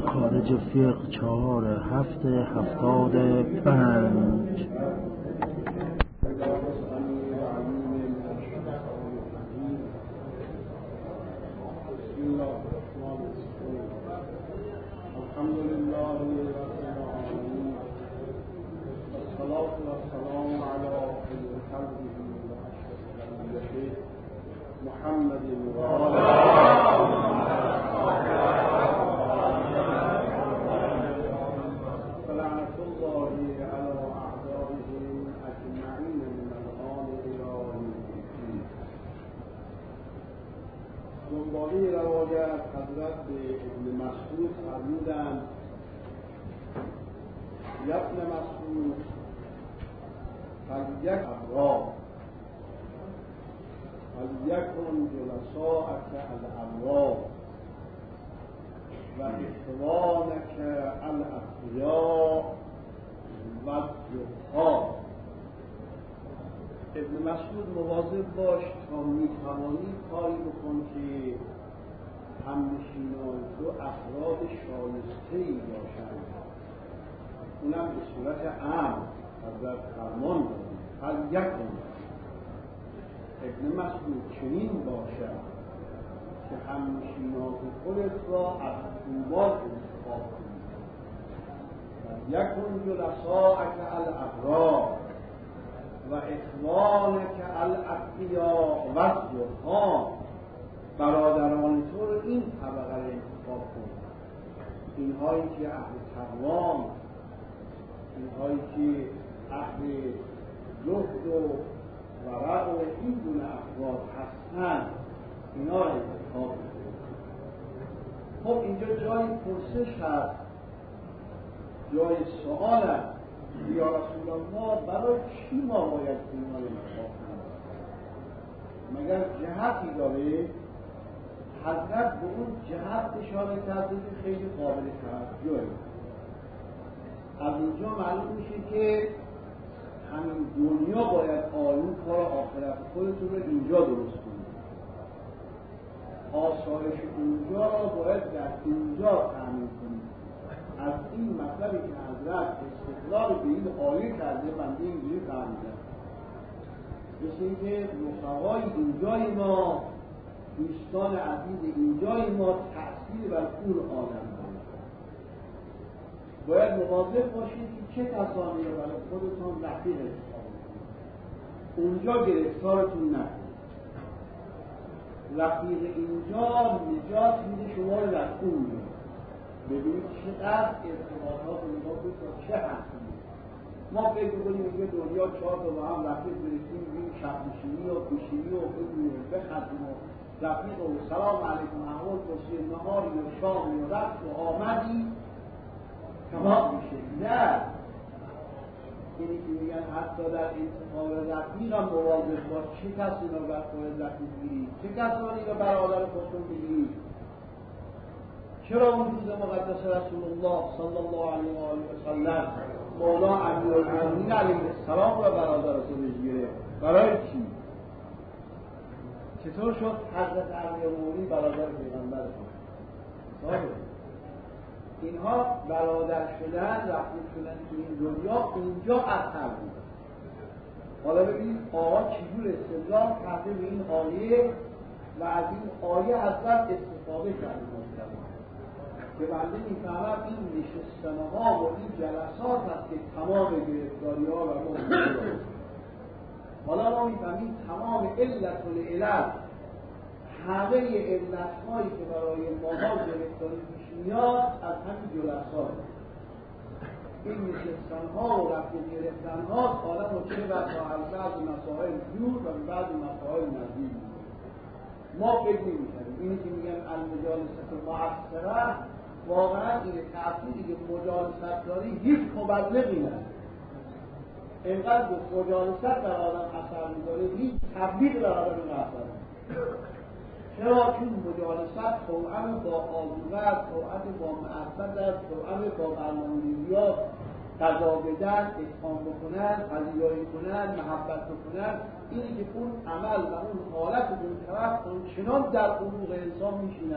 خارج فقه 4/7/75. الحمد لله رب العالمين والصلاة والسلام على خير خلقه وأشرف أنبيائه محمد وآله فلعنة الله على أعدائهم أجمعين من الآن إلى يوم الدين. دنباله روایت حضرت ابن مسعود فرمودند: ابن مسعود فلیک ابرار فلیکن جلساءک الابرار و اخوانک الاقویاء و الزهاد. ابن مسعود مواظب باش تا میتوانی کاری بکن که همنشینان تو افراد شایسته‌ای باشند، اونم به صورت عام حضرت فرمان دادند: فلیکن. ابن مسعود چنین باشد که همنشینان خودت را از خوبات انتخاب کنید. فلیکن جلساءک الابرار و اخوانک الاتقیاء و الزهاد. برادران تو رو این طبقه رو انتخاب کن، اینهایی که اهل تقوام، اینهایی که اهل زهد و ورع و این گونه افراد هستند، اینا رو انتخاب کن. خب اینجا جای پرسش هست، جای سوال هست: یا رسول الله برای چی ما باید اینا رو انتخاب کنیم؟ مگر جهتی داره؟ حضرت به اون جهت اشاره کرده که خیلی قابل توجهه. از اینجا معلوم میشه که همین دنیا باید آروم کار آخرت خودتون رو اینجا درست کنید. آثارش اونجا باید در اینجا تأمین کنید. از این مطلبی که حضرت استدلال به این آیه کرده بنده اینجوری فهمیدم، مثل اینکه رفقای اینجای ما، دوستان عزیز اینجای ما تأثیر بر اون آدم داره. باید مواظب باشید که چه کسانی رو برای خودتان رفیق انتخاب کنید. اونجا گرفتارتون نکنید. رفیق اینجا نجات میده شما رو در اون میده. ببینید چقدر ارتباطات اونجا بود تا چه حدی. ما فکر کنیم اینجا دنیا 4 تا با هم رفیق برسیم، ببینیم شبنشینی و پیشینی و بخدیم و رفیق و سلام علیکم احوال پرسید، نهاری و شامی و رفت و آمدی تمام میشه. نه، اینی که میگن حتی در انتخاب رفیق هم مواظب باش چه کسی رو باید خودت رفیق بگیری، چه کسانی رو برادر خودتون بگیری. چرا وجود مقدس رسول الله صلی الله علیه و آله و سلم مولا امیرالمومنین علیه السلام رو برادر خودش گرفت؟ برای چی؟ چطور شد حضرت امیرالمومنین برادر پیغمبر شد؟ اینها برادر شدن، رفیق شدن تو این دنیا اینجا اثر بود. حالا ببینید آقا چجور استدلال کرده به این آیه و از این آیه حضرت استفاده کرده که بنده میفهمم این نشستنها و این جلسات هست که تمام گرفتاری ها و موضوع. حالا ما میفهمیم تمام علت و العلت، همه علت هایی که برای ماها گرفتاری پیش میاد از همین جلسات. این نشستنها و رفت گرفتنها حالا و چه بسا از بعض مسائل دور و بعض مسائل نزدیک. ما فکر نمی‌کنیم اینی که میگن المجالست مؤثره، واقعا این تأثیری که مجالست داری هیچ مبلغی نه. اینقدر مجالست در آدم اثر می‌داره، هیچ تبلیغ در آدم اثر می‌داره. چرا؟ چون مجالست توأم با آذوقه است، توأم با معرفت است، توأم با برنامه‌ریزی‌ها، قضا بدن، اتهام بکنن، پذیرایی کنن، محبت بکنن. اینی که اون عمل و اون حالت اون طرف چنان در عروق انسان میشینن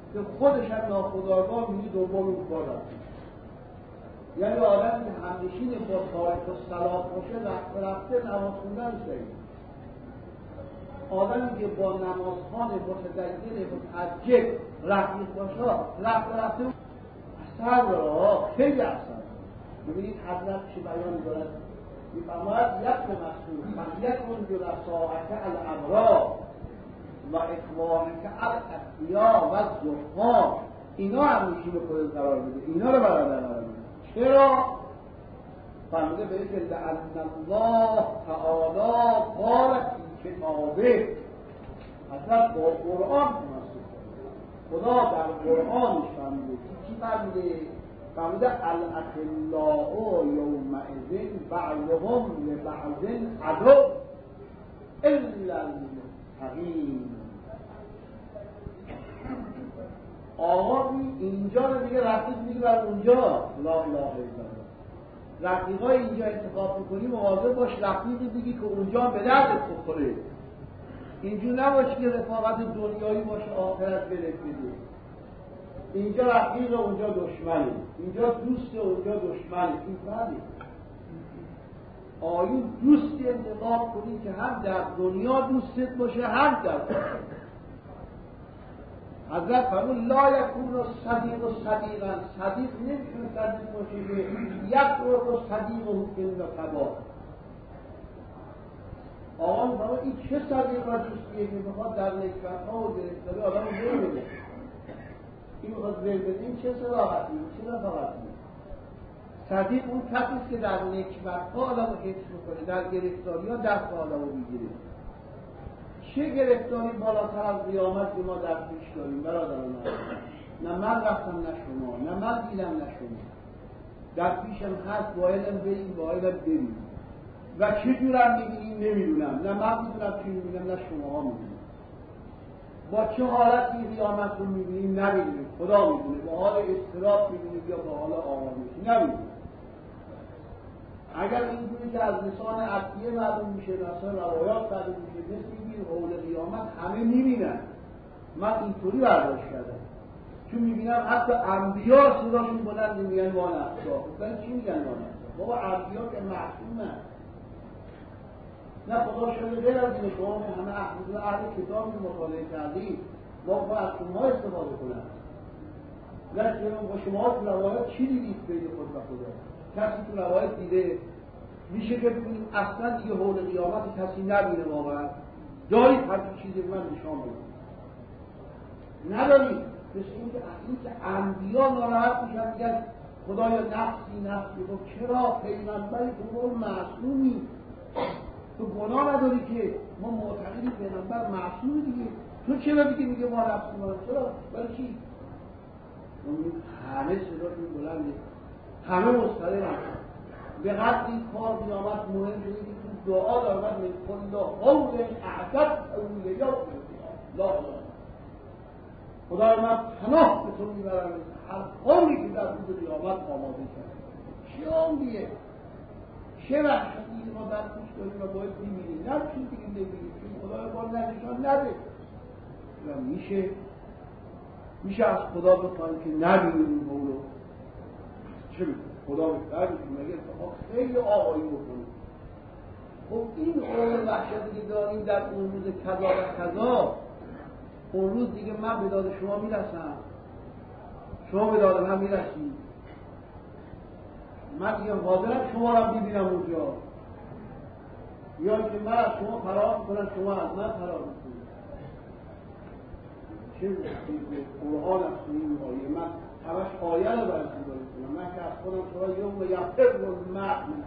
که خودش هم ناخودآگاه میگه دنبال اون کار رفته. یعنی آدمی که همنشین با تارک الصلاة باشه رفته نماز خوندن سعید. آدمی که با نمازخوان متدین متعجب رفیق باشه رفته اثر داره، خیلی اثر. ببینید حضرت چه بیانی دارد، می‌فرماید یک مسئول فلیکن جلساءک الابرار و اخوانک الاتقیا و الزهاد، اینا همیشه به خودت قرار بده، اینا رو برادر قرار بده. چرا؟ فرموده به اینکه لأن الله تعالی قال فی کتابه، حضرت با قرآن تمسک خدا در قرآنش فرموده. چی فرموده؟ فرموده الاخلاء یومئذ بعضهم لبعض عدو الا المتقین. آقا اینجا رو دیگه رفیق میگه بر اونجا، لا اله الا الله. رفیقای اینجا انتخاب میکنی مواظب باش رفیقی بگی که اونجا به دردت بخوره. اینجور نباشه که رفاقت دنیایی باشه آخرت برک بده. اینجا رفیق اونجا دشمنه، اینجا دوست اونجا دشمنه. این فرقه. آیون دوستی انتخاب کنی که هم در دنیا دوستت باشه هم در آخرت. حضرت فرمود لا یکون صدیق صدیقا، صدیق نمیتونه صدیق باشه که یک رو صدیق و حکم نفبا. آقا فرمود این چه صدیق و دوستیه که میخواد در نکبتها و گرفتاری آدم رو بده، این میخواد بده، این چه صداقتی، چه رفاقتی؟ صدیق اون کسیست که در نکبتها آدم رو حفظ میکنه، در گرفتاری ها دست آدم رو میگیره. چه گرفتاری بالاتر از قیامت که ما در پیش داریم برادران؟ نه من رفتم نه شما، نه من دیدم نه شما. در پیشم هست، با علم بریم با علم بریم و چه جورم میبینیم نمیدونم، نه من میدونم چی میبینم نه شما ها میبینیم. با چه حالتی قیامت رو میبینیم نمیدونیم، خدا میدونه. با حال اضطراب میبینیم یا با حال آرامش نمیدونیم. اگر اینجوری که از لسان عطیه معلوم میشه، مثلا روایات معلوم میشه، مثل این حول قیامت همه میبینن، من اینطوری برداشت کردم، چون میبینم حتی انبیا صداشون بلند میگن ما نفسا. گفتن چی میگن ما نفسا؟ بابا انبیا که معصومن. نه خدا شده غیر از این شما همه اهل کتاب رو مطالعه کردیم، ما باید از شما استفاده کنم. نه با شما تو روایات چی دیدید بین خود و خدا؟ کسی تو روایت دیده؟ میشه که ببینیم اصلا دیگه حول قیامت کسی نبینه واقعا؟ دارید هر چیزی من نشان بدید؟ ندارید. مثل اینکه انبیا ناراحت میشن میگن خدایا نفسی. خب چرا پیغمبری تو معصومی؟ تو گناه نداری که؟ ما معتقدیم پیغمبر معصومه دیگه. تو چرا میگه ما نفسی ما؟ چرا؟ برای چی؟ همه صداشون بلنده، همه مضطربن. به قدر این کار قیامت مهم شده که تو دعا دارد من کل قول اعدد اولیات لا اله. خدای من پناه به تو میبرم هر قولی که در روز قیامت آماده کرد. چه عمریه، چه وحشتی که ما در پیش داریم و باید بمیریم، نه چون دیگه نمیریم، چون خدای ما نشان نده. میشه از خدا بخواهیم که نبینیم این قولو؟ چه میکنه؟ خدا بهتر میکنه مگه اتفاق خیلی آقایی بکنه. خب این قول وحشتی که داریم در اون روز کذا و کذا، اون روز دیگه من به داد شما میرسم، شما به داد من میرسید. من دیگه حاضرم شما را ببینم اونجا، یا که من از شما فرار میکنم شما از من فرار میکنم. چه قرآن از این آیه من همش آیه رو باید سنبالی کنم. من که از خودم شما یوم یفر المرء من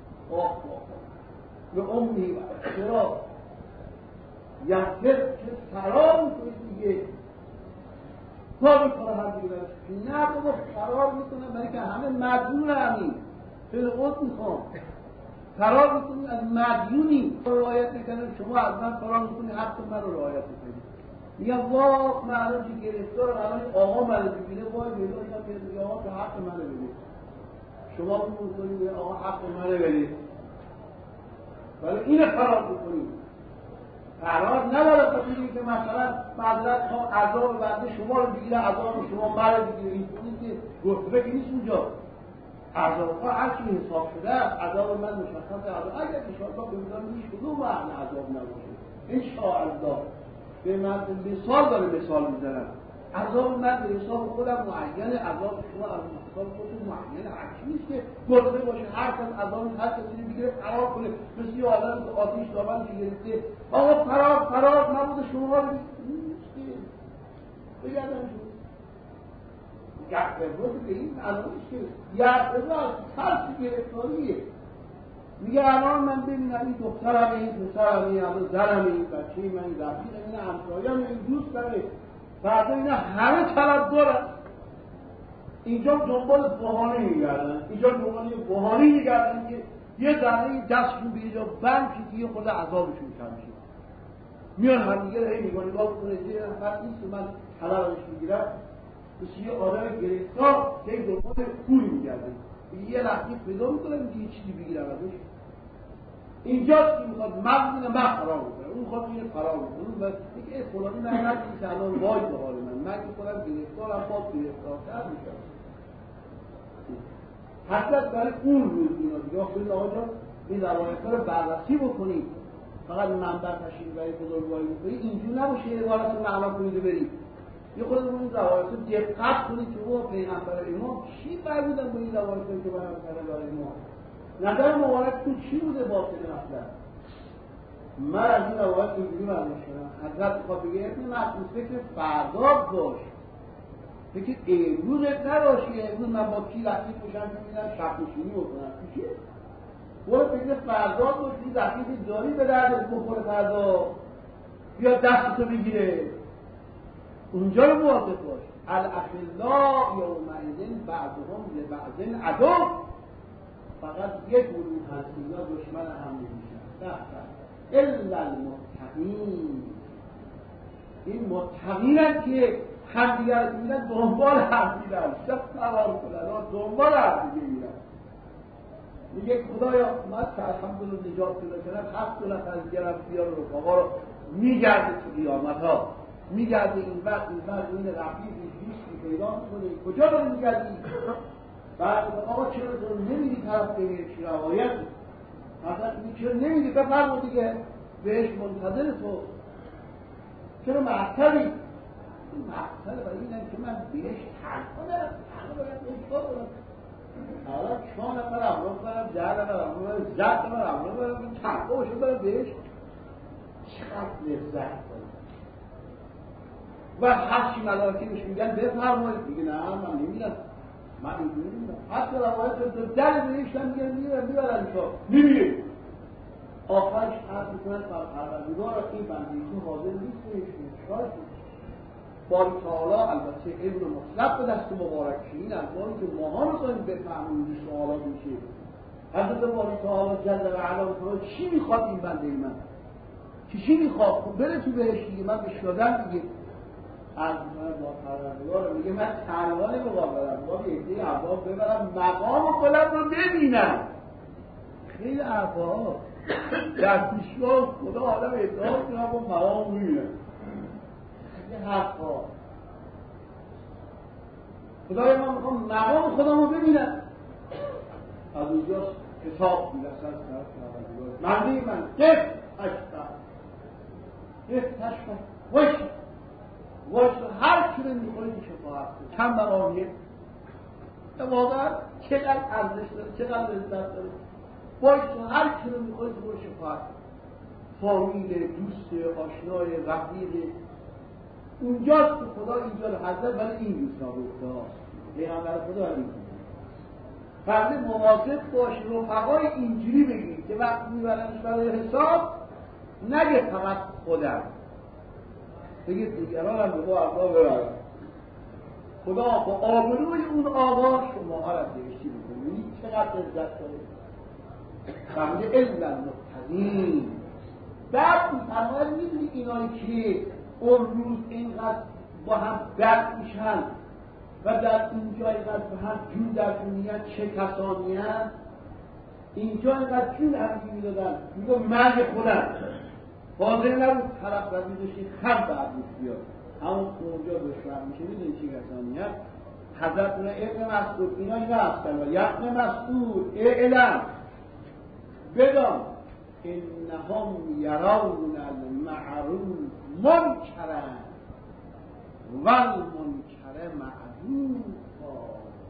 به امی چرا یفر که فرار میکنید دیگه تا میکنه هم دیگه برش نه بابا فرار میکنم برای که همه مدیون همین خیلی خود میخوام فرار میکنید از مدیونی رعایت میکنید. شما از من فرار میکنید حتی من رو رعایت میکنید. میگم واق من الان که گرفتار الان آقا منو ببینه وای میدونم میگه آقا تو حق منو بده. شما میگید آقا حق منو بده، ولی اینو فرار میکنید. قرار نداره بگید که مثلا معذرت ها عذاب بنده شما رو بگیره عذاب شما مرا بگیره. این که گفتگو که نیست اونجا. عذاب ها هر چی حساب شده است. عذاب من مشخص عذاب اگر ان شاء الله ببینم هیچ کدوم معنی عذاب نباشه ان شاء الله. به من مثال داره مثال میزنم. عذاب من به حساب خودم معین، عذاب شما از حساب خودتون معین. هر چی نیست که گفته باشه هر کس عذاب هر کسی بگیره فرار کنه. مثل یه آدم که آتش دامنش گرفته آقا فرار نبوده شما رو نیست که بگردن شما گفتگو به این معنی نیست که گفتگو از ترس گرفتاریه. میگه الان من ببینم این دخترم این پسرم این زنم این بچه من این رفیق این همسایم این دوست داره فردا اینا همه طلب دارن. اینجا دنبال بهانه میگردن، اینجا دنبال بهانه میگردن که یه ذره دستشون به اینجا بند که یه خود عذابشون کم شه. میان هم دیگه هی میگن نگاه کنه یه نفر نیست من طلبش میگیرم مثل یه آدم گرفتار که دنبال پول میگردن. یه لحظه پیدا میکنه میگه یه چیزی بگیرم ازش. اینجاست که میخواد من فرار میکنه، اون میخواد اینه فرار میکنه. و میگه فلانی من نکنی که الان وای به حال من که خودم گرفتارم باز گرفتارتر میشم. حتی برای اون روز اینا دیگه خیلی آقا این روایت‌ها رو بررسی بکنید. فقط منبع تشریح برای بزرگواری بکنید اینجور نباشه یه عبارت رو معنا کنید و برید. یه خود اون روایت رو دقت کنید که او پیغمبر امام چی فرمودن با این روایتی که بیان کردن برای ما. نظر مبارک تو چی بوده باطن اصلا؟ من از این روایت اینجوری معلوم شدم. حضرت میخواد بگه ابن مسعود فکر فردا باش، فکر امروزت نباشی. امروز من با کی رفیق بشم که میدن شب نشینی بکنم چی؟ برو فکر فردا باش. این رفیقی داری به دردت بخوره فردا بیا دستتو بگیره اونجا رو موافق باش. الاخلاء یومئذ بعضهم لبعض عدو. فقط یک گروه هستی یا دشمن هم نمیشن الا المتقین. این متقینن که همدیگر رو میدن دنبال همدیگر شب سوار کنن دنبال همدیگر میرن. میگه خدایا من که الحمدلله نجات پیدا کردم 7 نفر دیگر هم بیار رفقا رو میگرده تو قیامت ها میگرده این وقت این رفیقی دوستی پیدا میکنه کجا داری میگردی؟ بعد آقا چرا تو نمیدی طرف به یک روایت مثلا چرا نمیدی بفرما دیگه بهش منتظر تو چرا معطلی؟ این معطل برای اینم که من بهش تنها دارم باید بهش کنم. حالا 4 نفر امرو کنم 10 نفر امرو کنم 10 نفر امرو کنم تنها باشه برم بهش چقدر لذت کنم. و هرچی ملائکه‌اش میگن بفرمایید میگه نه من نمیدم من اینجوری میدم. حتی روایت رو در بهشت هم میگن میبرن تو نمیره. آخرش عرض میکنن پروردگار این بندگی حاضر نیست بهشون شاید باری تعالی البته علم مطلق به دست مبارک شدین از باری که ماها میخوایم بفهمیم این سوالات میشه. حضرت باری تعالی جل و علا چی میخواد این بنده من چی میخواد؟ خب بره تو بهشت دیگه من بهش دادم دیگه. عرض میکنن با پروردگار میگه من تنها نمیخوام برم با یه عده عباد ببرم مقام خودم رو ببینم. خیلی عباد در پیشگاه خدا آدم ادعا کنم با مقام میبینم. خیلی حرفا خدای من میخوام مقام خودم رو ببینم. از اونجا کتاب میرسن طرف پروردگار منده من گفت تشبه وش هر چی رو میخوری که شفاعت کنه چند مقامیه واقعا چقدر ارزش داره چقدر لذت داره. وش هر چی رو میخوری که برو شفاعت فامیل دوست آشنای رفیق اونجاست که خدا اینجا رو حضرت برای این دوست نابوده پیغمبر خدا این فرد مواظب باش رفقای اینجوری بگید که وقتی میبرنش برای حساب نگه فقط خودم بگید دیگران هم به با عذاب ببرن. خدا با آبروی اون آقا شما ها را بهشتی بکنید. چقدر عزت داره فهمیده الا المتقین. بعد فرماید میدونی اینایی که اون روز اینقدر با هم درد میشن و در اینجا اینقدر به هم جون در دنیا چه کسانی هست اینجا اینقدر جون همگی میدادن میگو مرگ خودم حاضر نبود طرف را میداشتی خم بعدش بیاد. همون اونجا دشمن میشه. میدونی چی کسانی هست؟ حضرت ابن مسعود اینا هستن. ابن مسعود اعلم بدان انهم یرون المعروف منکرا والمنکر معروفا.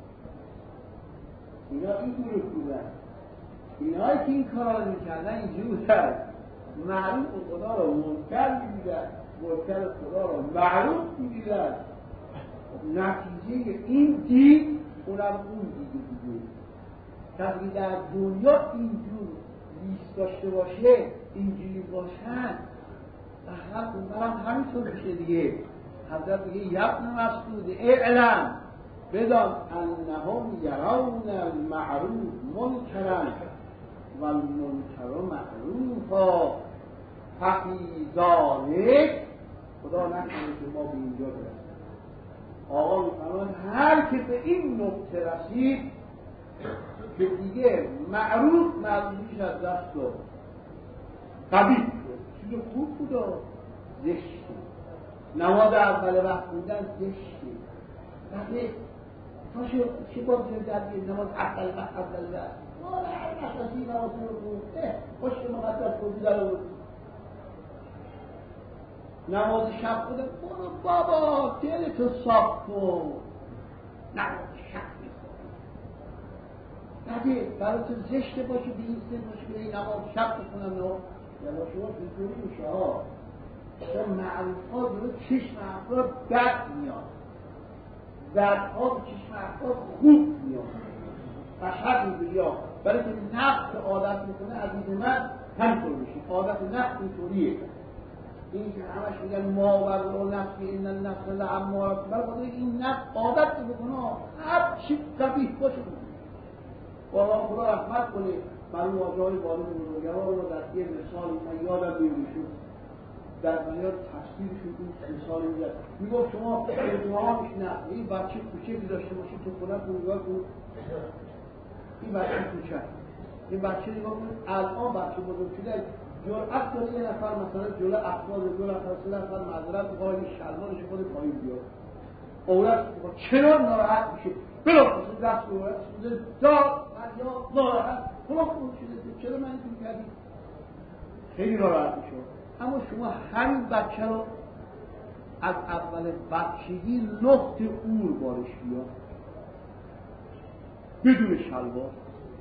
اینا این گروه بودن، اینایی که این کارا رو میکردن اینجوری بودن، معروف خدا رو منکر میدیدن، منکر خدا رو معروف میدیدن. نتیجه این دید اونم اون دیگه دیگه. کسی در دنیا اینجور لیست داشته باشه، اینجوری باشن، احلق اونم همینطور میشه دیگه. حضرت میگه ابن مسعود اعلم بدان انهم یرون المعروف منکرا والمنکر معروفا. ففی ذلک، خدا نکنه که ما به اینجا برسیم. آقا میفرمان هر که به این نقطه رسید که دیگه معروف معروفیش از دست داد، قبیح شد، چیز خوب بود و زشت شد. نماز اول وقت بودن زشت شد. بعد تاشو چه با بزرگی نماز اول وقت والا هر نفسی نماز رو بود خوش مقدس بودی داره بود. نماز شب بودن برو بابا دلتو صاف کن، نماز شب میخواد نده برای تو زشته باشه به این سن باشه به این نماز شب بکنم نه یا شما اینطوری میشه ها. چون معروف ها درو چشم افراد بد میاد، بدها به چشم افراد خوب میاد قشنگ میگه ها. برای که نفس عادت میکنه عزیز من همینطور میشه. عادت نفس اینطوریه. این که همش میگن ما و نفس این النفس لعمارة، برای خاطر این نفس عادت بکنه هر چی قبیح باشه والا خدا رحمت کنه. برای واجه‌های والد بزرگوار رو در یه مثال من یادم نمیشه در دنیا تفسیرشون این مثال میاد. میگفت شما اجتماعش نه این بچه کوچکی داشته باشید تو خونه نگاه کن، این بچه کوچک، این بچه نگاه کن الان بچه بزرگ شده جرأت داره یه نفر مثلا جلو افراد دو نفر سه نفر معذرت میخواد یه شلوارش خود پایین بیاد، عورت چرا ناراحت میشه بلافاصله دست به عورت میزنه داد فریاد ناراحت خدا خود شده چرا من اینطور کردی، خیلی ناراحت میشه. اما شما همین بچه رو از اول بچگی لخت اور بارش بیاد بدون شلوار،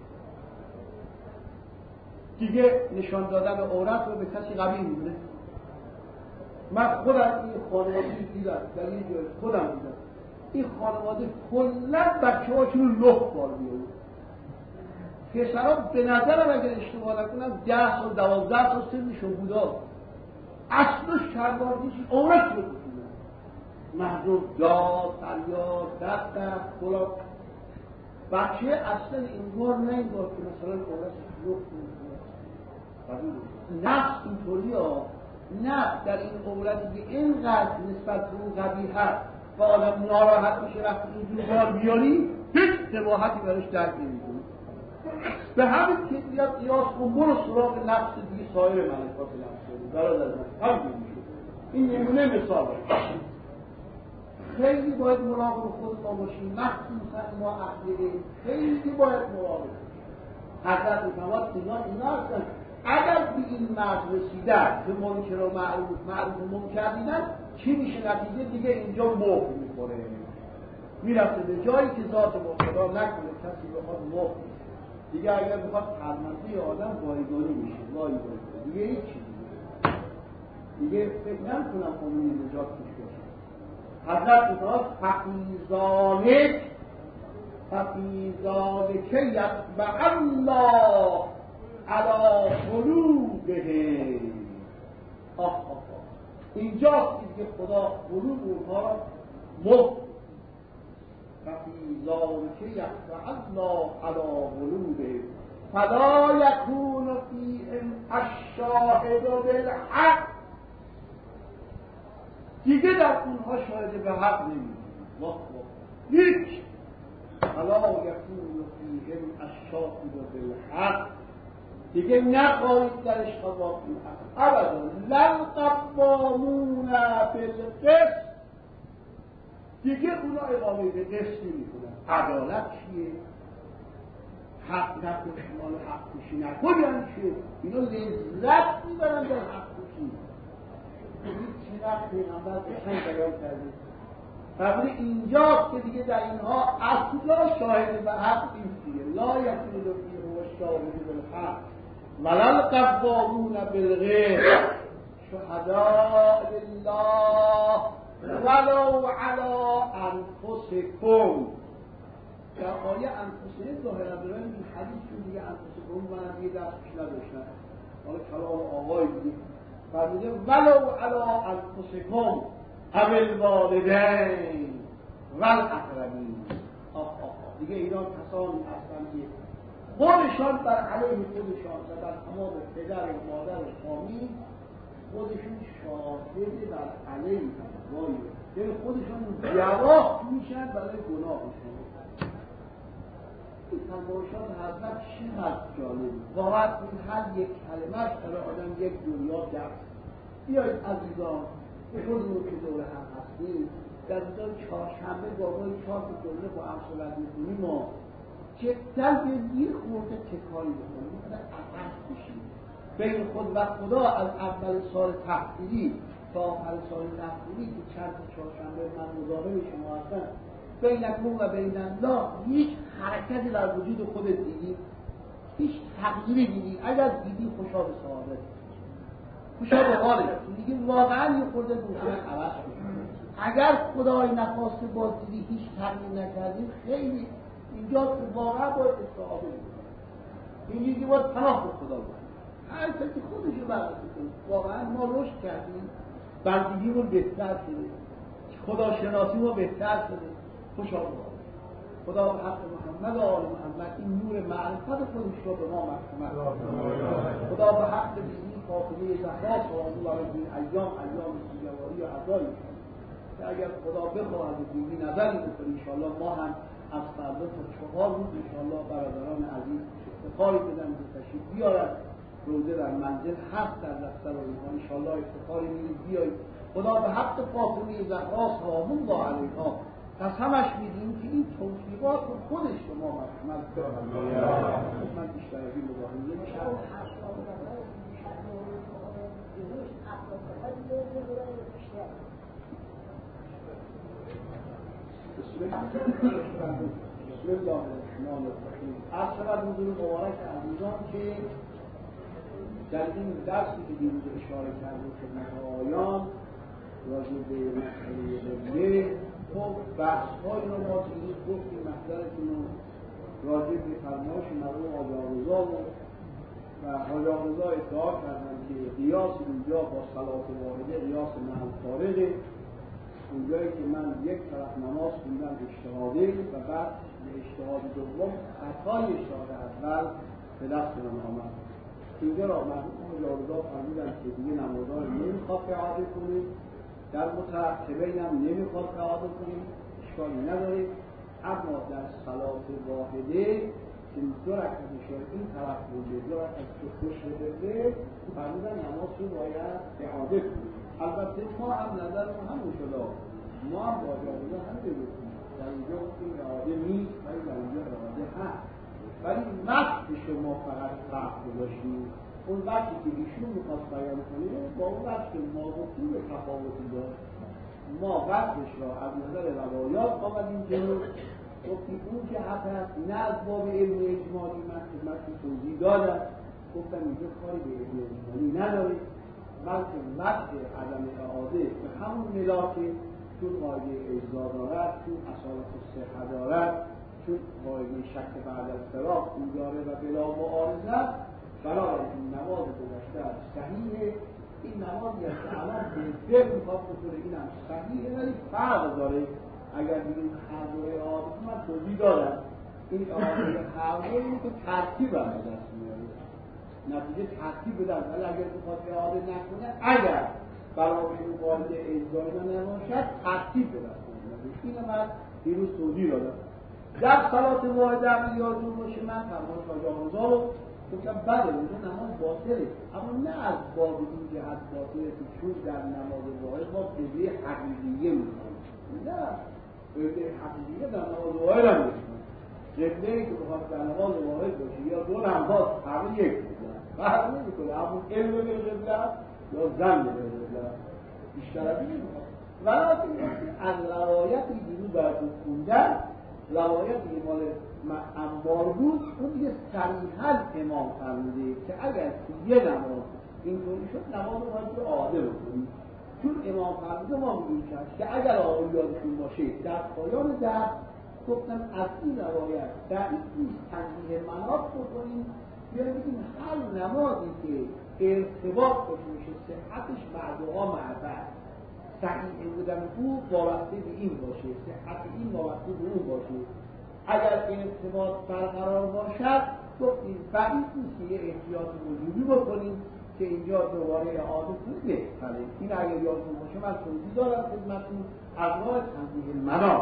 دیگه نشان دادن عورت رو به کسی قبیح میدونه. من خودم این خانواده دیدم در این جای خودم دیدم این خانواده کلا بچه هاشون رو لخت بار بیاد. پسرها به نظرم اگر اشتباه نکنم 10 سال 12 سال سنشون بودا اصلا شلوار نیست عورت رو بکنه محضور داد فریاد دست کلا بچه اصلا انگار نه انگار که مثلا عورتش لخت نفس اینطوری ها. نفس در این عورتی که اینقدر نسبت به اون قبیح هست و آدم ناراحت میشه وقتی اینجور بار بیاری هیچ قباحتی براش درک نمیکنه. به همین که بیاد قیاس کن برو سراغ نفس دیگه سایر ملکات نفس برادر من همین میشه. این نمونه مثال خیلی باید مراقب خود ما باشیم. مخصوصا ما اهل خیلی باید مراقب حضرت میفرماد اینا هستن اگر به این مرد رسیدن که منکر و معروف و منکر دیدن چی میشه نتیجه دیگه اینجا مهر میخوره میرفته به جایی که ذات خدا نکنه کسی بخواد مهر دیگه اگر بخواد پرمنده آدم وایگانی میشه وایگانی دیگه هیچی دیگه فکر نکنم امید نجات توش باشه. حضرت میفرماد ففی ذلک یطبع الله علی قلوبهم. اینجاست که خدا قلوب اونها را مهر. ففی ذلک یطبع الله علی قلوبهم فلا یکون فیهم الشاهد بالحق. دیگه در اونها شاهد به حق نمی‌بینی هیچ. فلا یکون فیهم الشاهد بالحق دیگه نخواهید درش خواهد ابدا. لن قوامون بالقسط، دیگه اونا اقامه به قسط نمی‌کنن. عدالت چیه؟ حق نکشی، مال حق کشی نکنی یعنی چیه؟ اینا لذت میبرن در حق کشی. چقدر پیغمبر قشنگ بیان کرده. فرموده اینجاست که دیگه در اینها اصلا شاهد به حق نیست دیگه. لا یکون فیه هو شاهد بالحق ولا القوامون بالغیب شهداء لله ولو علی انفسکم. در آیه انفسکم ظاهرا دارن این حدیث دیگه انفسکم من دیگه دست پیش نداشتن، حالا کلام آقای دیگه فرموده ولو علی انفسکم او الوالدین والاقربین. دیگه اینا کسانی هستن که خودشان بر علیه خودشان و در تمام پدر و مادر و فامیل خودشون شاهد بر علیه وای خودشون گواه میشن برای گناهشون. این تماشات حضرت چقدر جالبی. واقعا این هر یک کلمه‌اش برای آدم یک دنیا درس. بیایید عزیزان خودمون که دور هم هستیم در روزای چهارشنبه بابای 4 دنیا با هم صحبت می‌کنیم ما جدا به یه خورده تکانی بکنیم مثلا عقل بشیم بین خود و خدا. از اول سال تحصیلی تا آخر سال تحصیلی که چند چهارشنبه من مزاحم شما هستم، بینکم و بین الله هیچ حرکتی در وجود خودت دیدی؟ هیچ تغییری دیدی؟ اگر دیدی خوشا به سعادت، خوشا به حالت دیگه واقعا یه خورده روشن عوض شد. اگر خدای نخواسته باز دیدی هیچ تغییر نکردیم خیلی اینجا واقعا باید استعاده بکنیم. این چیزی باید پناه به خدا بکنیم. هر کسی خودش رو بررسی کنیم. واقعا ما رشد کردیم، بندگیمون بهتر شده، خدا شناسیمون بهتر شده. خوشا به حالت. خدا به حق محمد و آل محمد این نور معرفت خودش رو به ما مرحمت کنه. خدا به حق بیبی فاطمه زهرا سلام الله علیها ایام سوگواری و عزایی که اگر خدا بخواهد و بیبی نظری بکنه انشاءالله ما هم از فردا تا 4 روز انشاءالله برادران عزیز افتخاری بدن که تشریف بیارن. روزه در منزل هست در دفتر و اینها انشاءالله افتخاری میدید بیایید. خدا به حق فاطمه زهرا سلام الله علیها قسمش میدیم که این توفیقات رو خودش به ما مرحمت کنه. من بیشتر از این مزاحم نمیشم. بسم الله الرحمن الرحیم. از شود حضور مبارک عزیزان که در این درسی که دیروز اشاره کردیم خدمت آیان راجع به مسئله قبله خب بحث‌های رو ما دیروز گفتیم محضرتون رو راجع به فرمایش مرحوم حاج آقارضا و حاج آقارضا ادعا کردن که قیاس اینجا با صلات واحده قیاس محل فارغه. اونجایی که من یک طرف نماز خوندم اجتهادی و بعد به اجتهاد دوم خطای اجتهاد اول به دست من آمد. اینجا را مرحوم حاج آقارضا فرمودن که دیگه نمازها رو نمیخواد اعاده کنیم، در متعقبین هم نمیخواد اعاده کنیم، اشکالی نداره. اما در صلات واحده که 2 رکعت این طرف بوده 2 رکعت که خوش بده فرمودن نماز رو باید اعاده کنیم. البته ما هم نظرمون همون شده، ما هم با جامعه هم بگویم در اینجا گفتیم اعاده نیست ولی در اینجا اعاده هست، ولی وقتی شما فقط فرق گذاشتیم اون وقتی که ایشون میخواست بیان کنه با اون وقت که ما گفتیم به تفاوتی داشت. ما وقتش را از نظر روایات آمدیم جلو گفتیم اون که حق هست نه از باب علم اجمالی من خدمتتون توضیح دادم گفتم اینجا کاری به علم اجمالی نداریم بلکه وقت عدم اعاده به همون ملاکه چون قاعده اجزا دارد، چون اصالت الصحه دارد، چون قاعده شک بعد از فراق این داره و بلا معارضه برای این نماز گذشته صحیحه. این نمازی است که الان به فقه میخواد بکنه این هم صحیحه ولی فرق داره. اگر بگیم هر دوی اعاده من توضیح دارم این اعاده هر دوی اینه که ترتیب هم به دست میاره، نتیجه ترتیب بدن ولی اگر بخواد اعاده نکنه اگر برای این قاعده اجزایی نباشد ترتیب به دست میاره. اینو من دیروز توضیح دادم. در صلات واحده اگر یادتون باشه من فرمایش حاج آقارضا رو گفتم بله اونجا نماز باطله، اما نه از باب این جهت باطله که چون در نماز واحد ما قبله حقیقیه میکنیم، نه قبله حقیقیه در نماز واحد هم میکنیم. قبله‌ای که بخواد در نماز واحد باشه یا دو نماز همه یک میکنن فرق نمیکنه، همون علم به قبله یا زن به قبله بیشتر از این نمیخواد. ولیکن از روایتی دیروز براتون خوندن، روایتی که مال عمار بود، اون دیگه صریحاً امام فرموده که اگر یه نماز اینطوری شد نماز رو باید به عاده بکنیم، چون امام فرموده ما میگیم که اگر آقای یادشون باشه در پایان درس گفتن از این روایت در این نیست تنبیه مناط بکنیم، بیایم بگیم هر نمازی که ارتباط باشه صحتش بعدها معبد صحیح بودن او وابسته به این باشه، صحت این وابسته به اون باشه. اگر ارتباط برقرار باشد گفتیم بعید نیست که یه احتیاط وجودی بکنیم که اینجا دوباره اعاده کنیم بهتره. این اگر یادتون باشه من توضیح دارم خدمتتون از راه تنبیه مناط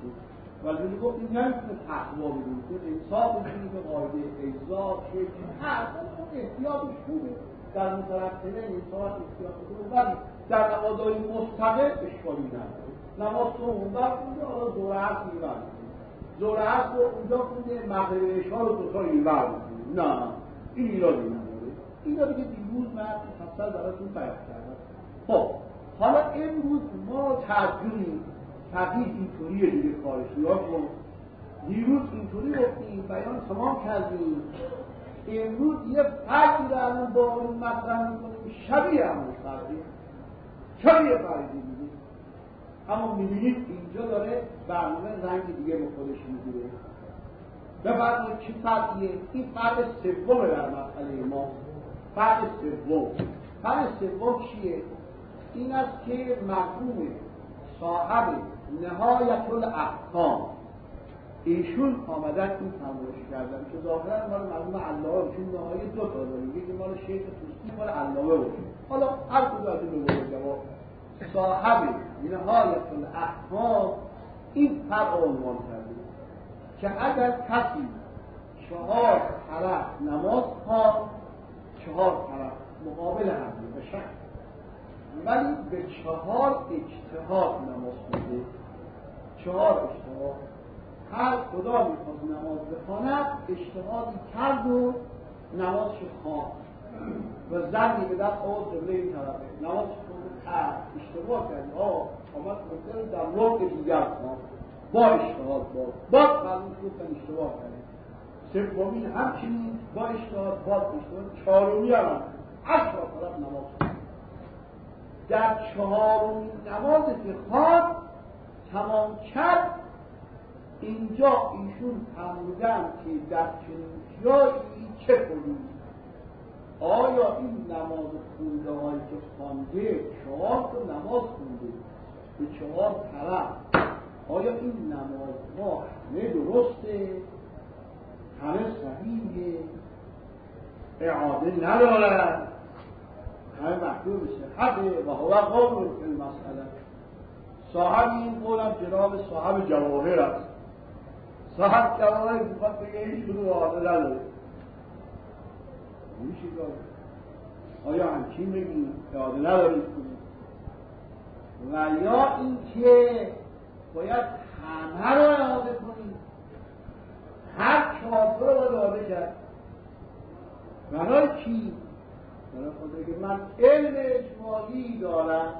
ولی گفتیم نمیتونه تقوا بدیم که انصاف بکنیم به قاعده اجزا شکل هر اون احتیاطش خوبه در مترقبه انصاف احتیاط خوبه، ولی در نمازهای مستقل اشکالی نداره. نماز تو اونور کنده آلا زور عصر اینور کنده، زور عصر رو اونجا کنده مغرب عشا رو دوتا اینور کنده، نه این ایرادی نداره. ایرادی که دیروز من مفصل براتون بیان کردم. خب حالا امروز ما ترجمیم فقیه اینطوریه دیگه کارش یاد کن. دیروز اینطوری گفتیم بیان تمام کردیم، امروز یه فرقی رو الان با اون مطرح میکنیم شبیه همون فرقی، شبیه فرقی دیگه. اما میبینید اینجا داره برنامه رنگ دیگه به خودش میگیره. بفرمایید چه فرقیه؟ این فرق سومه در مسئله ما. فرق سوم چیه؟ این است که مرحوم صاحب نهایت الاحکام ایشون آمدن این فرمایش کردن که ظاهرا مال مرحوم علامه، چون نهایت دو تا داریم، یکی مال شیخ توسی مال علامه باشه. حالا هر کدوم از این دو جواب صاحب نهایت الاحکام این فرق عنوان کرده که اگر کسی 4 طرف نماز خواند، 4 طرف مقابل هم بشه ولی به 4 اجتهاد نماز خونده، 4 اجتهاد، هر خدا میخواست نماز بخواند اجتهادی کرد و نمازش خواند و زنی به دست آواز قبله این طرفه نمازش خواند، اشتباه کرد آمد خونده در رکن دیگر خواند با اجتهاد باز فرمود گفتن اشتباه کرد، سومی همچنین با اجتهاد باز اجتهاد، چهارمی هم از 4 طرف نماز خواند. در 4مین نماز که خواند تمام کرد، اینجا ایشون فرمودن که در چنین جایی چه کنیم؟ آیا این نماز خونده هایی که خوانده 4 تا نماز خونده به 4 طرف، آیا این نماز ها همه درسته؟ همه صحیحه؟ اعاده ندارد؟ همه محکوم به صحته و هو قول فی المسئله. صاحب این قولم جناب صاحب جواهر است. صاحب جواهر میخواد بگه این شروع اعاده نداره. میشه داره؟ آیا همچین بگیم اعاده ندارید کنید؟ و یا اینکه باید همه رو اعاده کنید، هر 4 رو باید اعاده کرد. برای کی؟ برای خدا که من علم اجمالی دارم،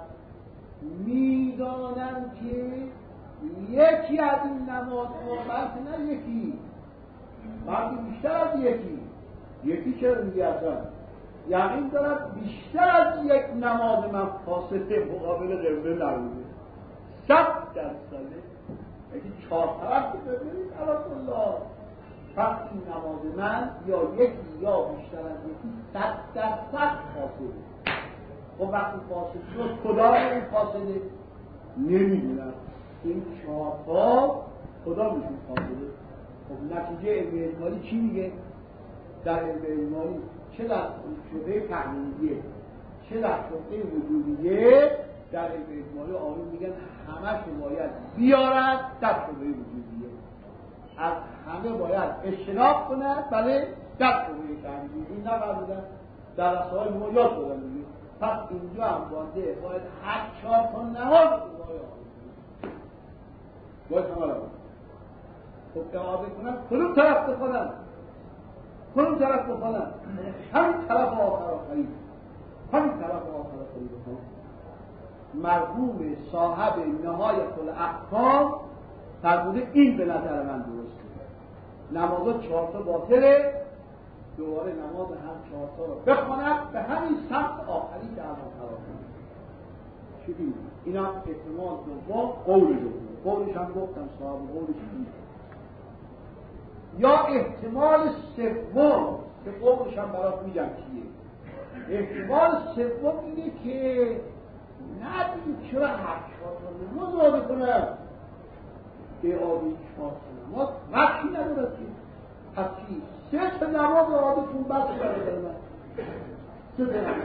میدانم که یکی از این نماز بلکه نه یکی بلکه بیشتر از یکی چرا میگه اصلا یقین دارم بیشتر از یک نماز من فاصله مقابل قبله نبوده 100%. یکی 4 طرف که ببینید الله پس این نماز من یا یکی یا بیشتر از یکی 100% فاصله. خب وقتی فاصله شد کدام این فاصله نمیدونم، این 4 تا کدام میشون فاصله؟ خب نتیجه علم اجمالی چی میگه؟ در علم اجمالی چه در شبهه تحلیلیه چه در شبهه وجودیه، در علم اجمالی آنون میگن همه شو باید بیارد در شبهه وجودیه، از همه باید اجتناب کند، بله در توبه کردیم این نفرمودن در رسائل ما یاد دادن دیگه. پس اینجا هم بانده باید هر 4 تا نماز دوباره باید همه رو خب اعاده کنن کدوم طرف بخونن همین طرف آخری بخونن. مرحوم صاحب نهایت الاحکام فرموده این به نظر من درسته، نمازا 4 تا باطله، دوباره نماز هم 4 تا رو بخونن به همین سمت آخری که الان قرار کنن. چی اینا احتمال دوم قولش هم گفتم صاحب قولش یا احتمال سوم که قولش هم برات میگم چیه. احتمال سوم اینه که ندید چرا هر 4 تا نماز آده کنم که آده 4 تا نماز وقتی ندارد که پس چی 3 تا نماز آده کن بس کرده من 3 تا نماز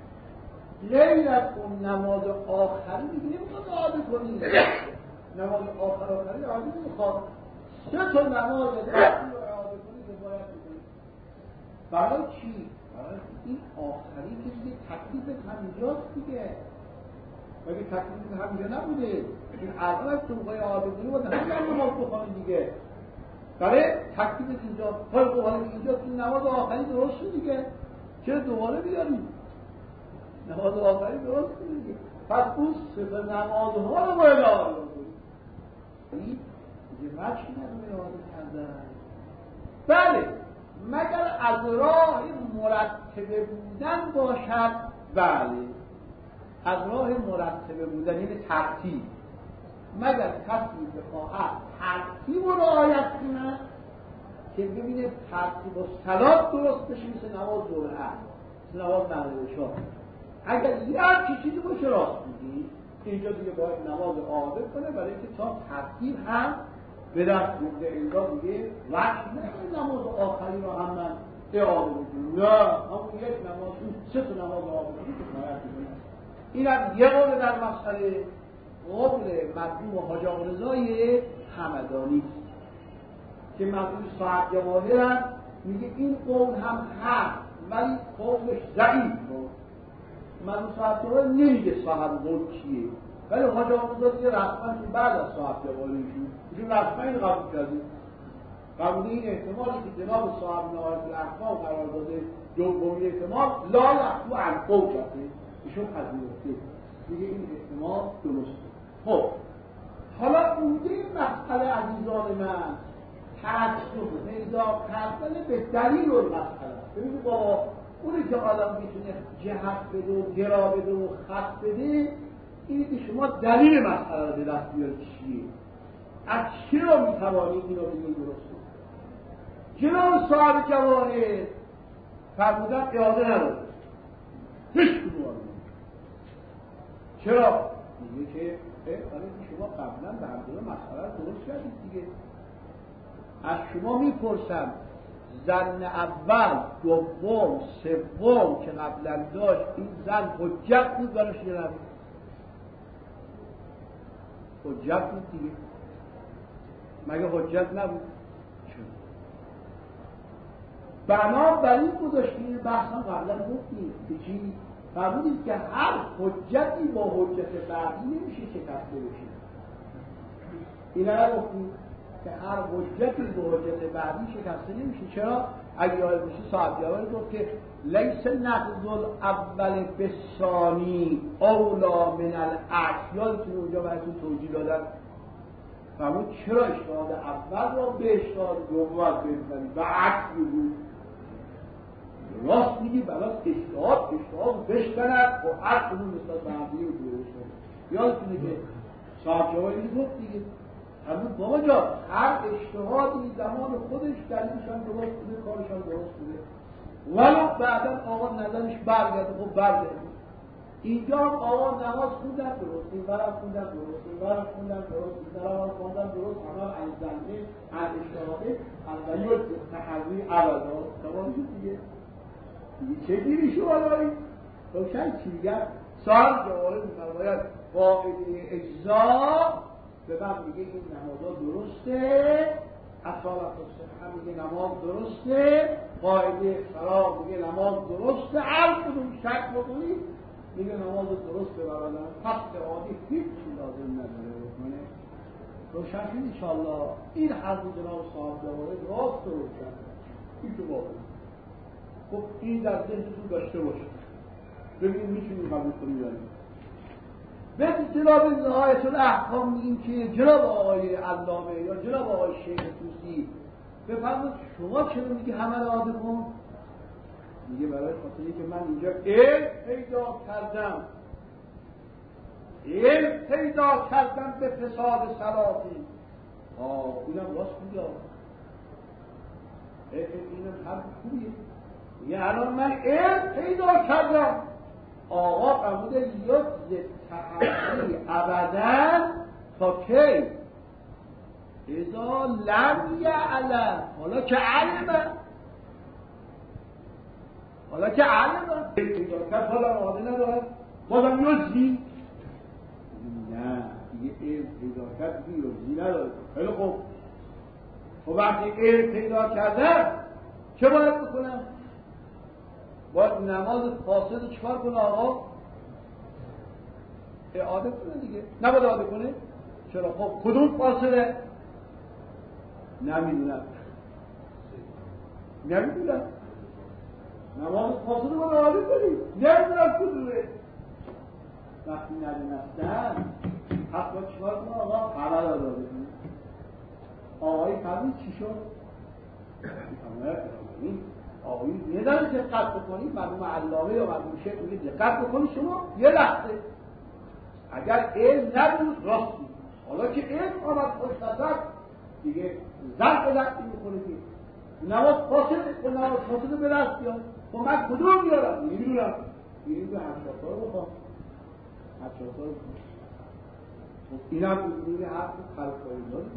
غیر از اون نماز آخری دیگه نمیخواد آده کنی. نماز آخری آده نمیخواد 3 تا نماز آده کنی که باید بکنی. برای چی؟ برای این آخری که دیگه تکلیفت همینجاست دیگه. مگه تکلیفت همینجا نبوده؟ این الان از توقعی آده کنی باید همین نماز بخونی دیگه. برای تکلیفت اینجا فرق حالا اینجا تو نماز آخری درست شد دیگه. چرا دوباره بیاریم؟ نماز آخری درست شد دیگه. پس اون 3 تا نمازها رو باید آده کنی. این دیگه وجهی نداره آده کردن. بله مگر از راه مرتبه بودن باشد. بله از راه مرتبه بودن یعنی ترتیب، مگر کسی بخواهد ترتیب رو رعایت کنه که ببینه ترتیب و صلات درست بشه مثل نماز ظهر مثل نماز مغرب عشا. اگر یه چیزی باشه راست میگی اینجا دیگه باید نماز عاده کنه برای اینکه تا ترتیب هم به دست بوده. اینجا دیگه وقت نه نماز آخری رو هم من اعاده بکنم، نه همون یک نماز اون 3 تا نماز اعاده کنم که باید بکنم. این هم یه قول در مسئله قول مرحوم حاج آقا رضای همدانی که مرحوم صاحب جواهر میگه این قول هم هست ولی قولش ضعیف بود. مرحوم صاحب جواهر نمیگه صاحب قول کیه، ولی حاج آقا رضا دیگه رسما که بعد از صاحب جواهرشون ایشون رسما این قبول کردیم. قبول این احتمالی که جناب صاحب نهایت الاحکام قرار داده دومین احتمال لا یخلو عن قوته ایشون پذیرفته، میگه این احتمال درسته. خب حالا اونجا این مسئله عزیزان من ترتیب پیدا کردن به دلیل المسئله. ببینید بابا اونی که آدم میتونه جهت بده و گرا بده و خط بده اینی که شما دلیل مسئله رو به دست بیارید چیه، از چرا میتوانید این رو بگید درسته. جناب صاحب جواهر فرمودن اعاده نداره هیچ کدوم. چرا؟ میگه که برای شما قبلا به همدیگه مسئله رو درست کردید دیگه. از شما میپرسم زن اول دوم سوم که قبلا داشت این زن حجت بود براش یا نبود؟ حجت بود دیگه. مگه حجت نبود؟ بنابراین گذاشتیم بحث هم قبلا گفتیم که چی؟ فرمودیم که هر حجتی با حجت بعدی نمیشه شکسته بشه. این را گفتیم که هر حجتی با حجت بعدی شکسته نمیشه. چرا؟ اگه یاد باشه صاحب جواهر گفت که لیس نقض الاول بالثانی اولا من الاصل. یادتون اونجا براتون توضیح دادن فرمود چرا اجتهاد اول را به اجتهاد دوم بزنید و عکس بود. راست میگی برای اجتهاد بشکنن و هر کنون مثلا بردیه رو بشکنن. یادتونه که صاحب جواهری گفت دیگه فرمود بابا جان هر اجتهادی زمان خودش دلیلشان درست بوده کارشان درست بوده ولو بعدا آقا نظرش برگرده خب برگرده. اینجا هم آقا نماز خوندن درست این برم خوندن درست این برم خوندن درست این برم خوندن درست همه از زنده از اجتهاده از ولی تحوی عبدا تمام شد دیگه. چه گیری شما دارید؟ روشن چی میگن؟ صاحب جواهر میفرماید قاعده اجزا به من میگه این نمازها درسته اصالت الصحه میگه نماز درسته، قاعده فرار میگه نماز درسته، هر کدوم شک بکنید میگه نماز درسته برادران. پس عادی هیچ لازم نداره بکنه. روشن شد انشاءالله. این حرف جناب صاحب دواره راست روشن این تو باقی. خب این در ذهنتون داشته باشید ببینید میتونید قبول کنید یا نه. به جناب نهایت الاحکام میگیم که جناب آقای علامه یا جناب آقای شیخ طوسی بفرمایید شما چرا میگی همه را عاده کن؟ میگه برای خاطری که من اینجا علم پیدا کردم، علم پیدا کردم به فساد صلاتی. اینم راست میگه، اینم حرف خوبیه. میگه الان من علم پیدا کردم. آقا قبول یک تحقیقی ابدا تا کی؟ اذا لم یعلم. حالا که علمه، حالا که علمه پیدا کرد حالا عاده نداره بازم یزدی؟ نه دیگه علم پیدا کرد دیگه یزدی نداره. خیلی خوب، و وقتی علم پیدا کردم چه باید بکنم؟ باید نماز فاسد چکار کنه آقا؟ اعاده کنه دیگه. نباید اعاده کنه؟ چرا؟ خب کدوم فاسده؟ نمیدونم نماز فاسده باید اعاده کنی، نمیدونم کدومه. وقتی ندونستن حتی چکار کنه آقا؟ خبر اعاده کنه. آقایی فهمید چی شد؟ آقایی نداره دقت بکنید، مرحوم علامه یا مرحوم شیخ میگه دقت بکنید شما یه لحظه. اگر علم نبود راست بود، حالا که علم آمد خوش نصد دیگه زن به دستی میکنه که نماز فاسده به دست بیاد. خب من کدوم بیارم؟ میدونم میریم به هرشاسا رو بخوام، هرشاسا رو بخوام. خب اینم میگه حرف خلقایی داره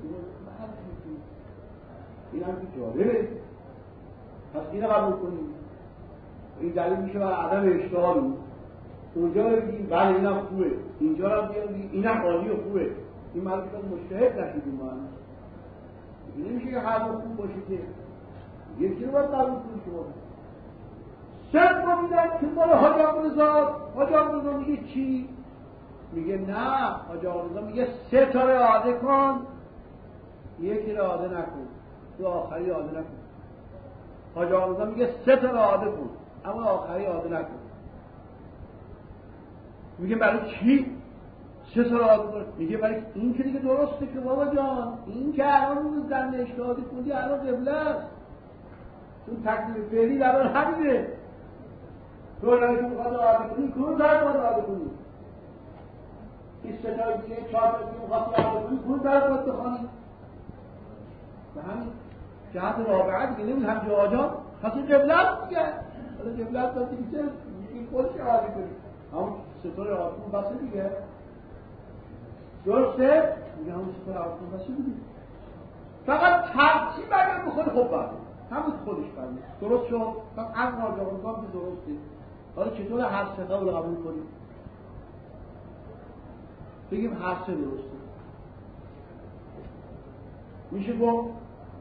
اینم که جالبه. پس اینو قبول کنیم. این دلیل میشه برای عدم اشتغال. اونجا رو بگیم بله اینم خوبه، اینجا رو بگیم اینم عالی و خوبه. این مالک مجتهد نشدیم ما. این نمیشه که هر خوب باشه که یکی رو باید قبول کنیم. شما صرف ما میدن که مال حاج آقا رضا میگه چی؟ میگه نه، حاج آقا رضا میگه 3 تا رو اعاده کن، یکی رو اعاده نکن، تو آخری اعاده نکن. حاج آقا رضا میگه 3 تا رو اعاده کن اما آخری اعاده نکن. میگه برای چی 3 تا رو اعاده کن؟ میگه برای این که دیگه درسته که بابا جان، این که الان روز زن اشتهادی خوندی الان قبله است، چون تکلیف فعلی الان همینه. تو الان که میخواد اعاده کنی کدوم طرف باید اعاده کنی؟ این 3 تا دیگه 4 تا دیگه میخواد اعاده کنی کدوم طرف باید بخوانی؟ به همین جهت رابعه دیگه نمید هم جواجان خاصی قبله است دیگه. حالا قبله است داد دیگه این خودش اعاده کنی همون 3 تا اعاده کن بسه دیگه. درسته؟ میگه همون 3 تا اعاده کن بسه دیگه. فقط ترتیب اگر بخواد خب برد همون خودش برد درست شد. فقط از ناجاقنگاه که درسته. حالا چطور هر 3 تا رو قبول کنیم؟ بگیم هر 3 درسته میشه گفت.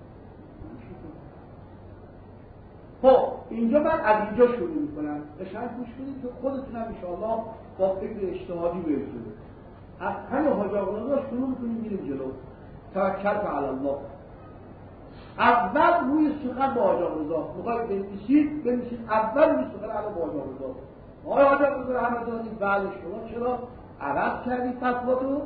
خب اینجا من از اینجا شروع میکنم. قشنگ گوش کنید که خودتونم انشاءالله با فکر اجتهادی برسید. از همین حاج آقا رضا شروع میکنیم میریم جلو. توکل علی الله. اول روی سخن با حاج آقا رضا میخواید بنویسید اول روی سخن الان با حاج آقا رضا. آقای حاج آقا رضا همدانی بله شما چرا عوض کردید فتواتو؟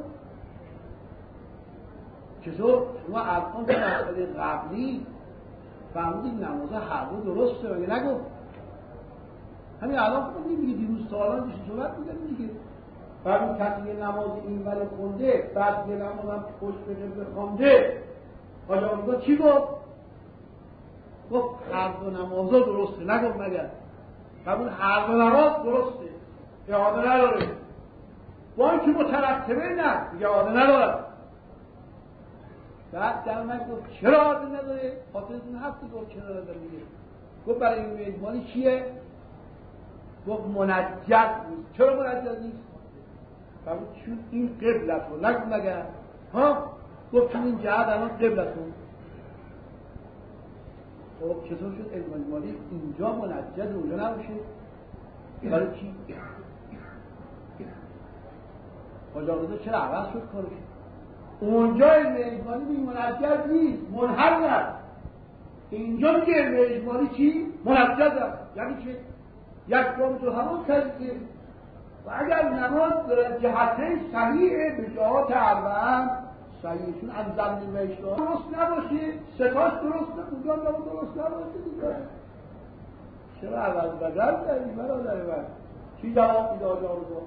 چطور شما الان به مسئله قبلی فهمیدید نماز هر دو درسته مگه نگفت؟ همین الان خوندیم دیگه، دیروز سوالان دیشون صحبت می‌کردیم دیگه. بعد کسی یه نماز اینور خونده بعد یه نماز هم پشت به قبله خوانده حاج آقا رضا چی گفت؟ گفت هر دو نمازها درسته. نگفت مگر قبول هر دو نماز درسته اعاده نداره. با اینکه مترتبه نه دیگه اعاده نداره. بعد در من گفت چرا اعاده نداره؟ خاطرتون هستی گفت چرا نداره میگه. گفت برای این میزبانی چیه؟ گفت منجز نیست. چرا منجز نیست؟ قبول چون این قبلت رو نگو مگر ها؟ گفت چون این جهت الان قبلتون خب چطور شد علم اجمالی اینجا منجد اونجا نباشه؟ برای چی؟ حاج آقا چرا عوض شد کارش؟ اونجا علم اجمالی بی منجد نیست، منحل است. اینجا میگه علم اجمالی چی؟ منجد است. یعنی چه؟ یک جام تو همون طریقه و اگر نماز جهته صحیحه به جهات اربعه صحیحشون از زمین ویشتار درست نباشه، ستاش درست اونجا درست نباشه دیگه. چرا عوض بدل داری برادر من؟ چی جواب میده حاج آقا؟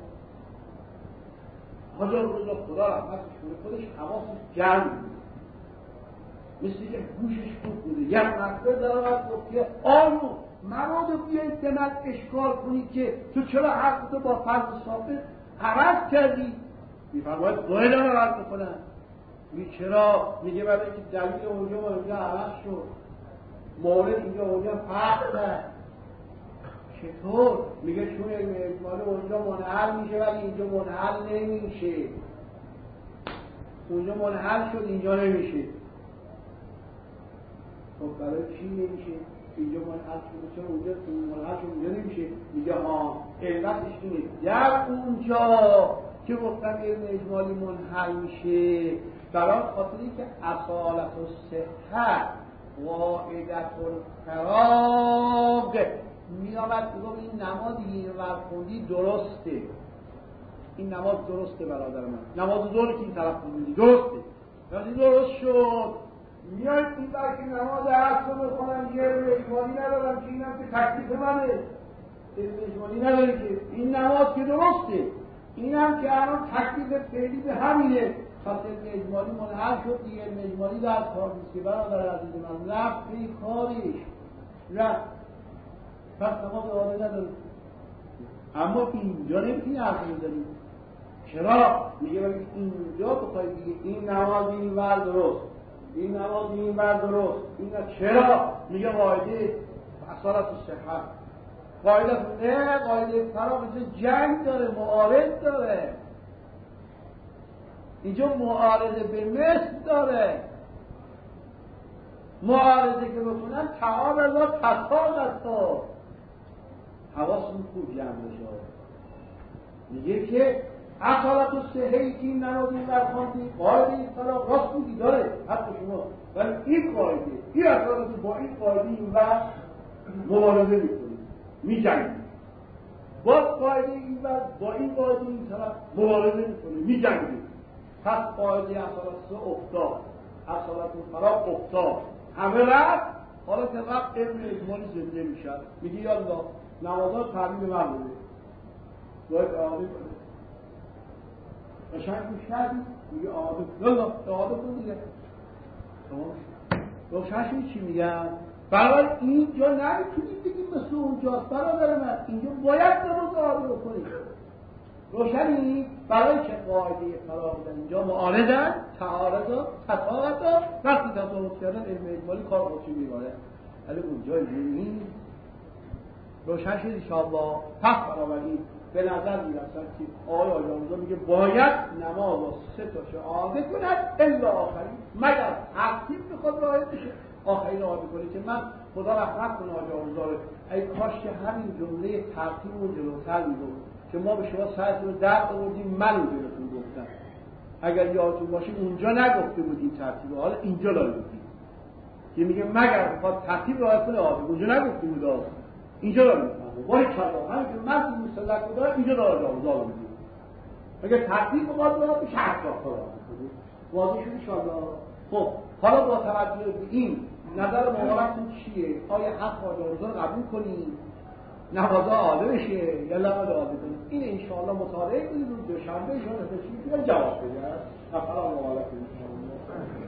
حاج آقا خدا رحمتش کنه خودش حواسش جمع مثل که گوشش خوب بوده. یک مرتبه دارد گفت که آنو مبادا بیایید به من اشکال کنید که تو چرا حرفتو با فرض ثابت عوض کردی؟ میفرماید باید عوض بکنن. میگه چرا؟ میگه برای اینکه دلیل اونجا و اونجا عوض شد، مورد اینجا اونجا فرق کرد. چطور؟ میگه چون علم اجمالی اونجا منحل میشه ولی اینجا منحل نمیشه. اونجا منحل شد اینجا نمیشه. خب برای چی نمیشه؟ اینجا منحل شده چرا اونجا منحل شد اونجا نمیشه؟ میگه ها علتش اینه در اونجا که گفتم علم اجمالی منحل میشه برای خاطری که اصالت و صحت قاعدت الفراغ میامد بگم این نمازی این ورخوندی درسته، این نماز درسته برادر من، نماز دوری که این طرف خوندی درسته، وقتی درست شد میاید این بر که نماز عصر بخونم یه علم اجمالی ندارم که اینم که تکلیف منه، علم اجمالی نداری که این نماز که درسته، اینم که الان تکلیف فعلی به همینه. پس علم اجمالی منحل شد دیگه، علم اجمالی در کار نیست که برادر عزیز من، رفت به کارش رفت، پس نماز عالی نداری. اما اینجا نمیتونی حرف بزنی. چرا؟ میگه ولی اینجا بخوای دیگه این نماز این ور درست، این نماز این ور درست، این چرا؟ میگه قاعده اصالت و صحت، قاعده نه، قاعده فراغ جنگ داره، معارض داره، اینجا معارضه به مثل داره، معارضه که بکنن تعارض و تطابق ها. حواستون خوب جمع بشه. میگه که اصالت و صحهی که این نماز این برخواندی قاعده این فراغ راست بودی داره حتی شما، ولی این قاعده این اصالت با این قاعده این وقت مبارزه میکنی، میجنگی، باز قاعده این وقت با این قاعده این طرف مبارزه میکنی، میجنگی. پس قاعده اصالت افتاد، اصالت فراغ افتاد، همه رفت. حالا که رفت علم اجمالی زنده میشد. میگه یالله نمازات تعبیر من بوده باید اعاده کنه. قشنگ گوش کردی؟ میگه اعاده کن، یالله اعاده کن دیگه. روشن شدی چی میگم؟ برای اینجا نمیتونید بگیم مثل اونجاست برادر من، اینجا باید نماز اعاده بکنید. روشنی؟ برای چه قاعده فراغ در اینجا معارضن، تعارضن، تطابقن، وقتی تطابق کردن علم اجمالی کار خودشی میباره، ولی اونجا نیست. روشن شد انشاءالله. پس بنابراین به نظر میرسد که آقای آجامزا میگه باید نماز را 3 تاشو اعاده کند الا آخرین، مگر ترتیب میخواد رعایت بشه آخرین اعاده کنه. که من خدا رحمت کنه آجامزا رو، ای کاش که همین جمله ترتیب رو جلوتر میگفت که ما به شما سعیتون رو درد آوردیم، من رو بهتون گفتم. اگر یادتون باشه اونجا نگفته بودیم ترتیب رو، حالا اینجا داره بودیم که میگه مگر بخواد ترتیب رعایت کنه اعاده، اونجا نگفته بود آقا، اینجا داره میفهمه. وای کلا همین که من این مسلک رو دارم اینجا داره آجامزا رو میگه. اگر ترتیب بخواد رعایت بشه حتی خدا واضح شد انشاءالله. خب حالا با توجه به این نظر مبارکتون چیه؟ آیا حق آجامزا رو قبول کنیم نمازا عاده بشه یا لبد عاده کنیم؟ این انشاءالله مطالعه کنید روز دوشنبه انشاءالله تشریف جواب بده. نفرا مبارک انشاءالله.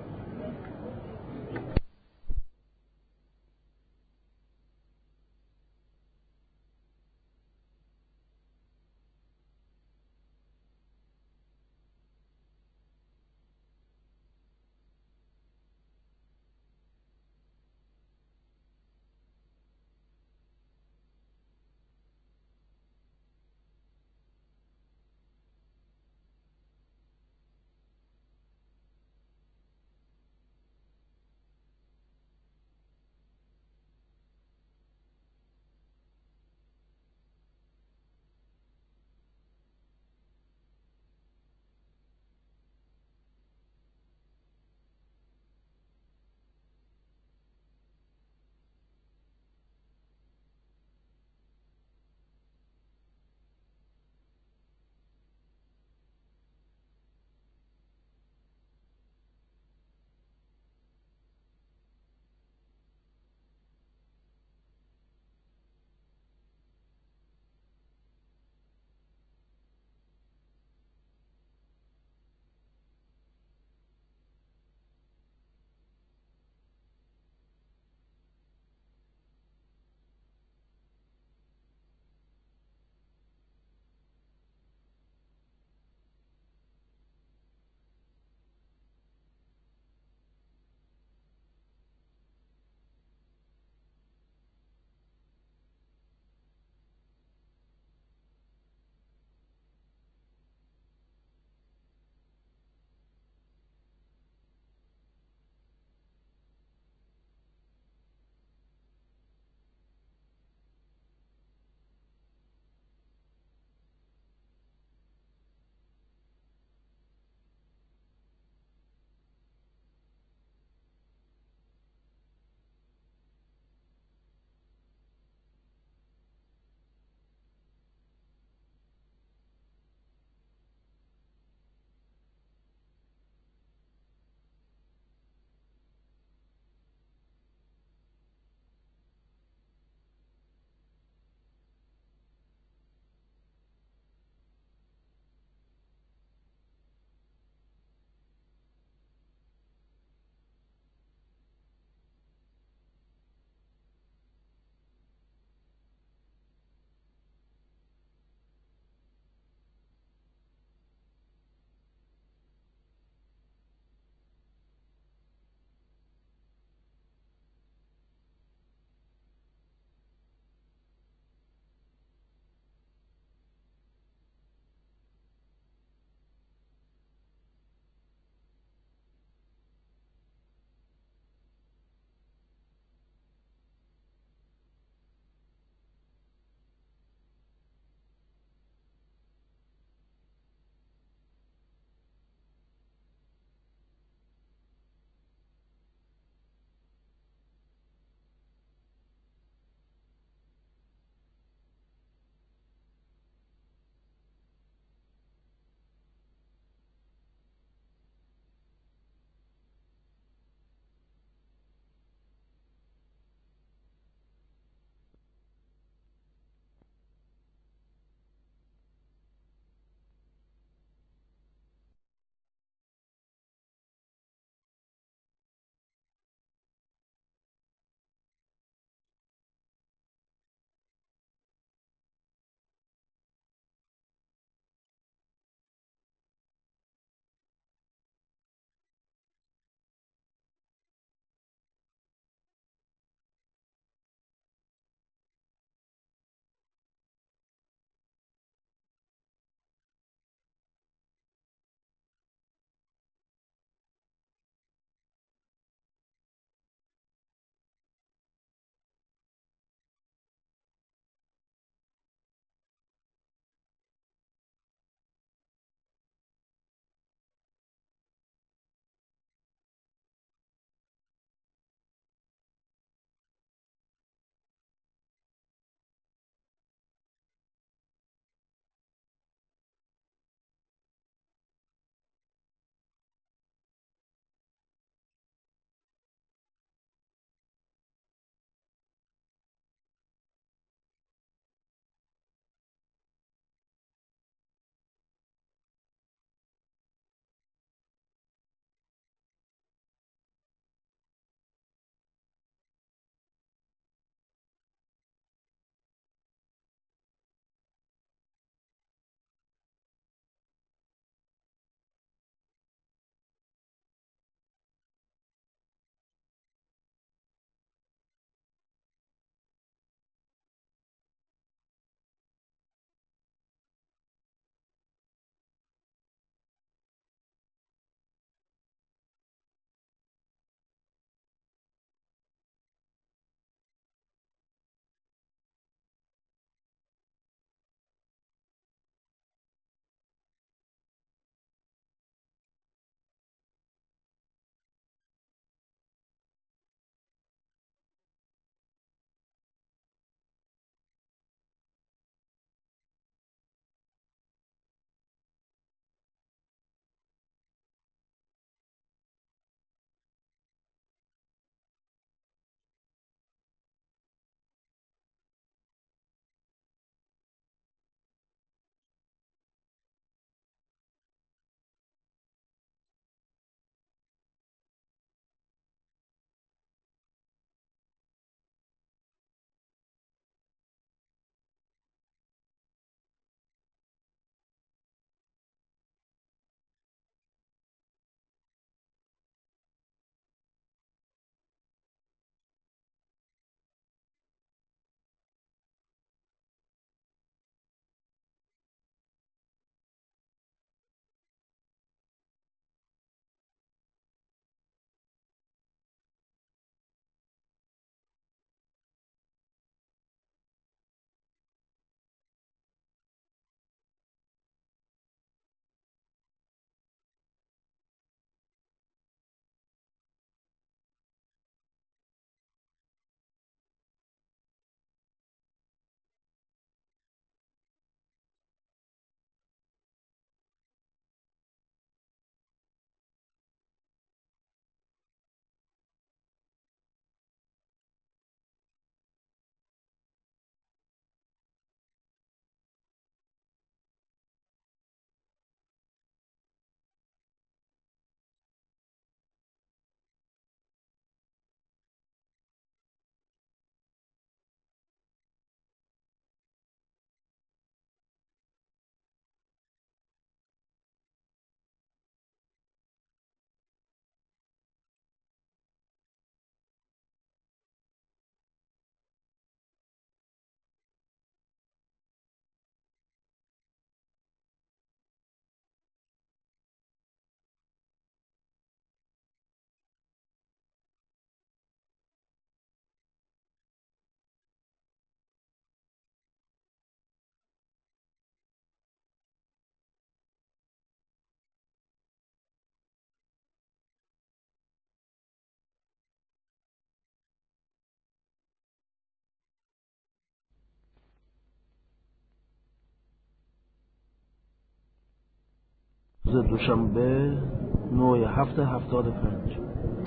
روز دوشنبه 9/7/75.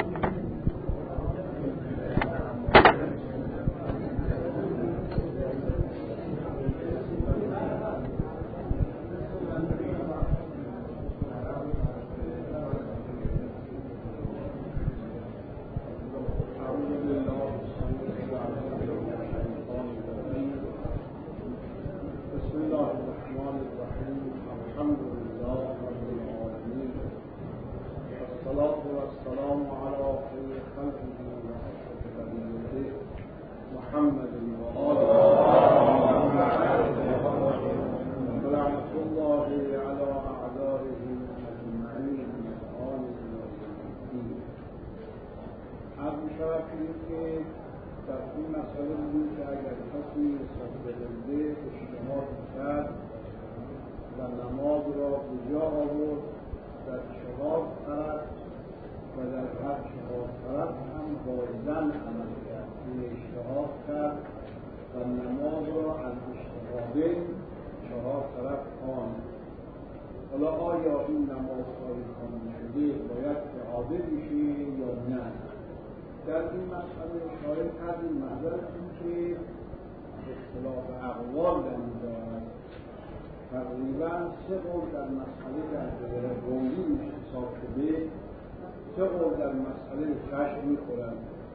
حالا آیا این نمازهای خوانده شده باید اعاده بشه یا نه؟ در این مسئله اشاره کردیم معذرتون که اختلاف اقوال در می‌دارد. تقریبا 3 قول در مسئله در رومی حساب شده، 3 قول در مسئله کشف می‌خورند.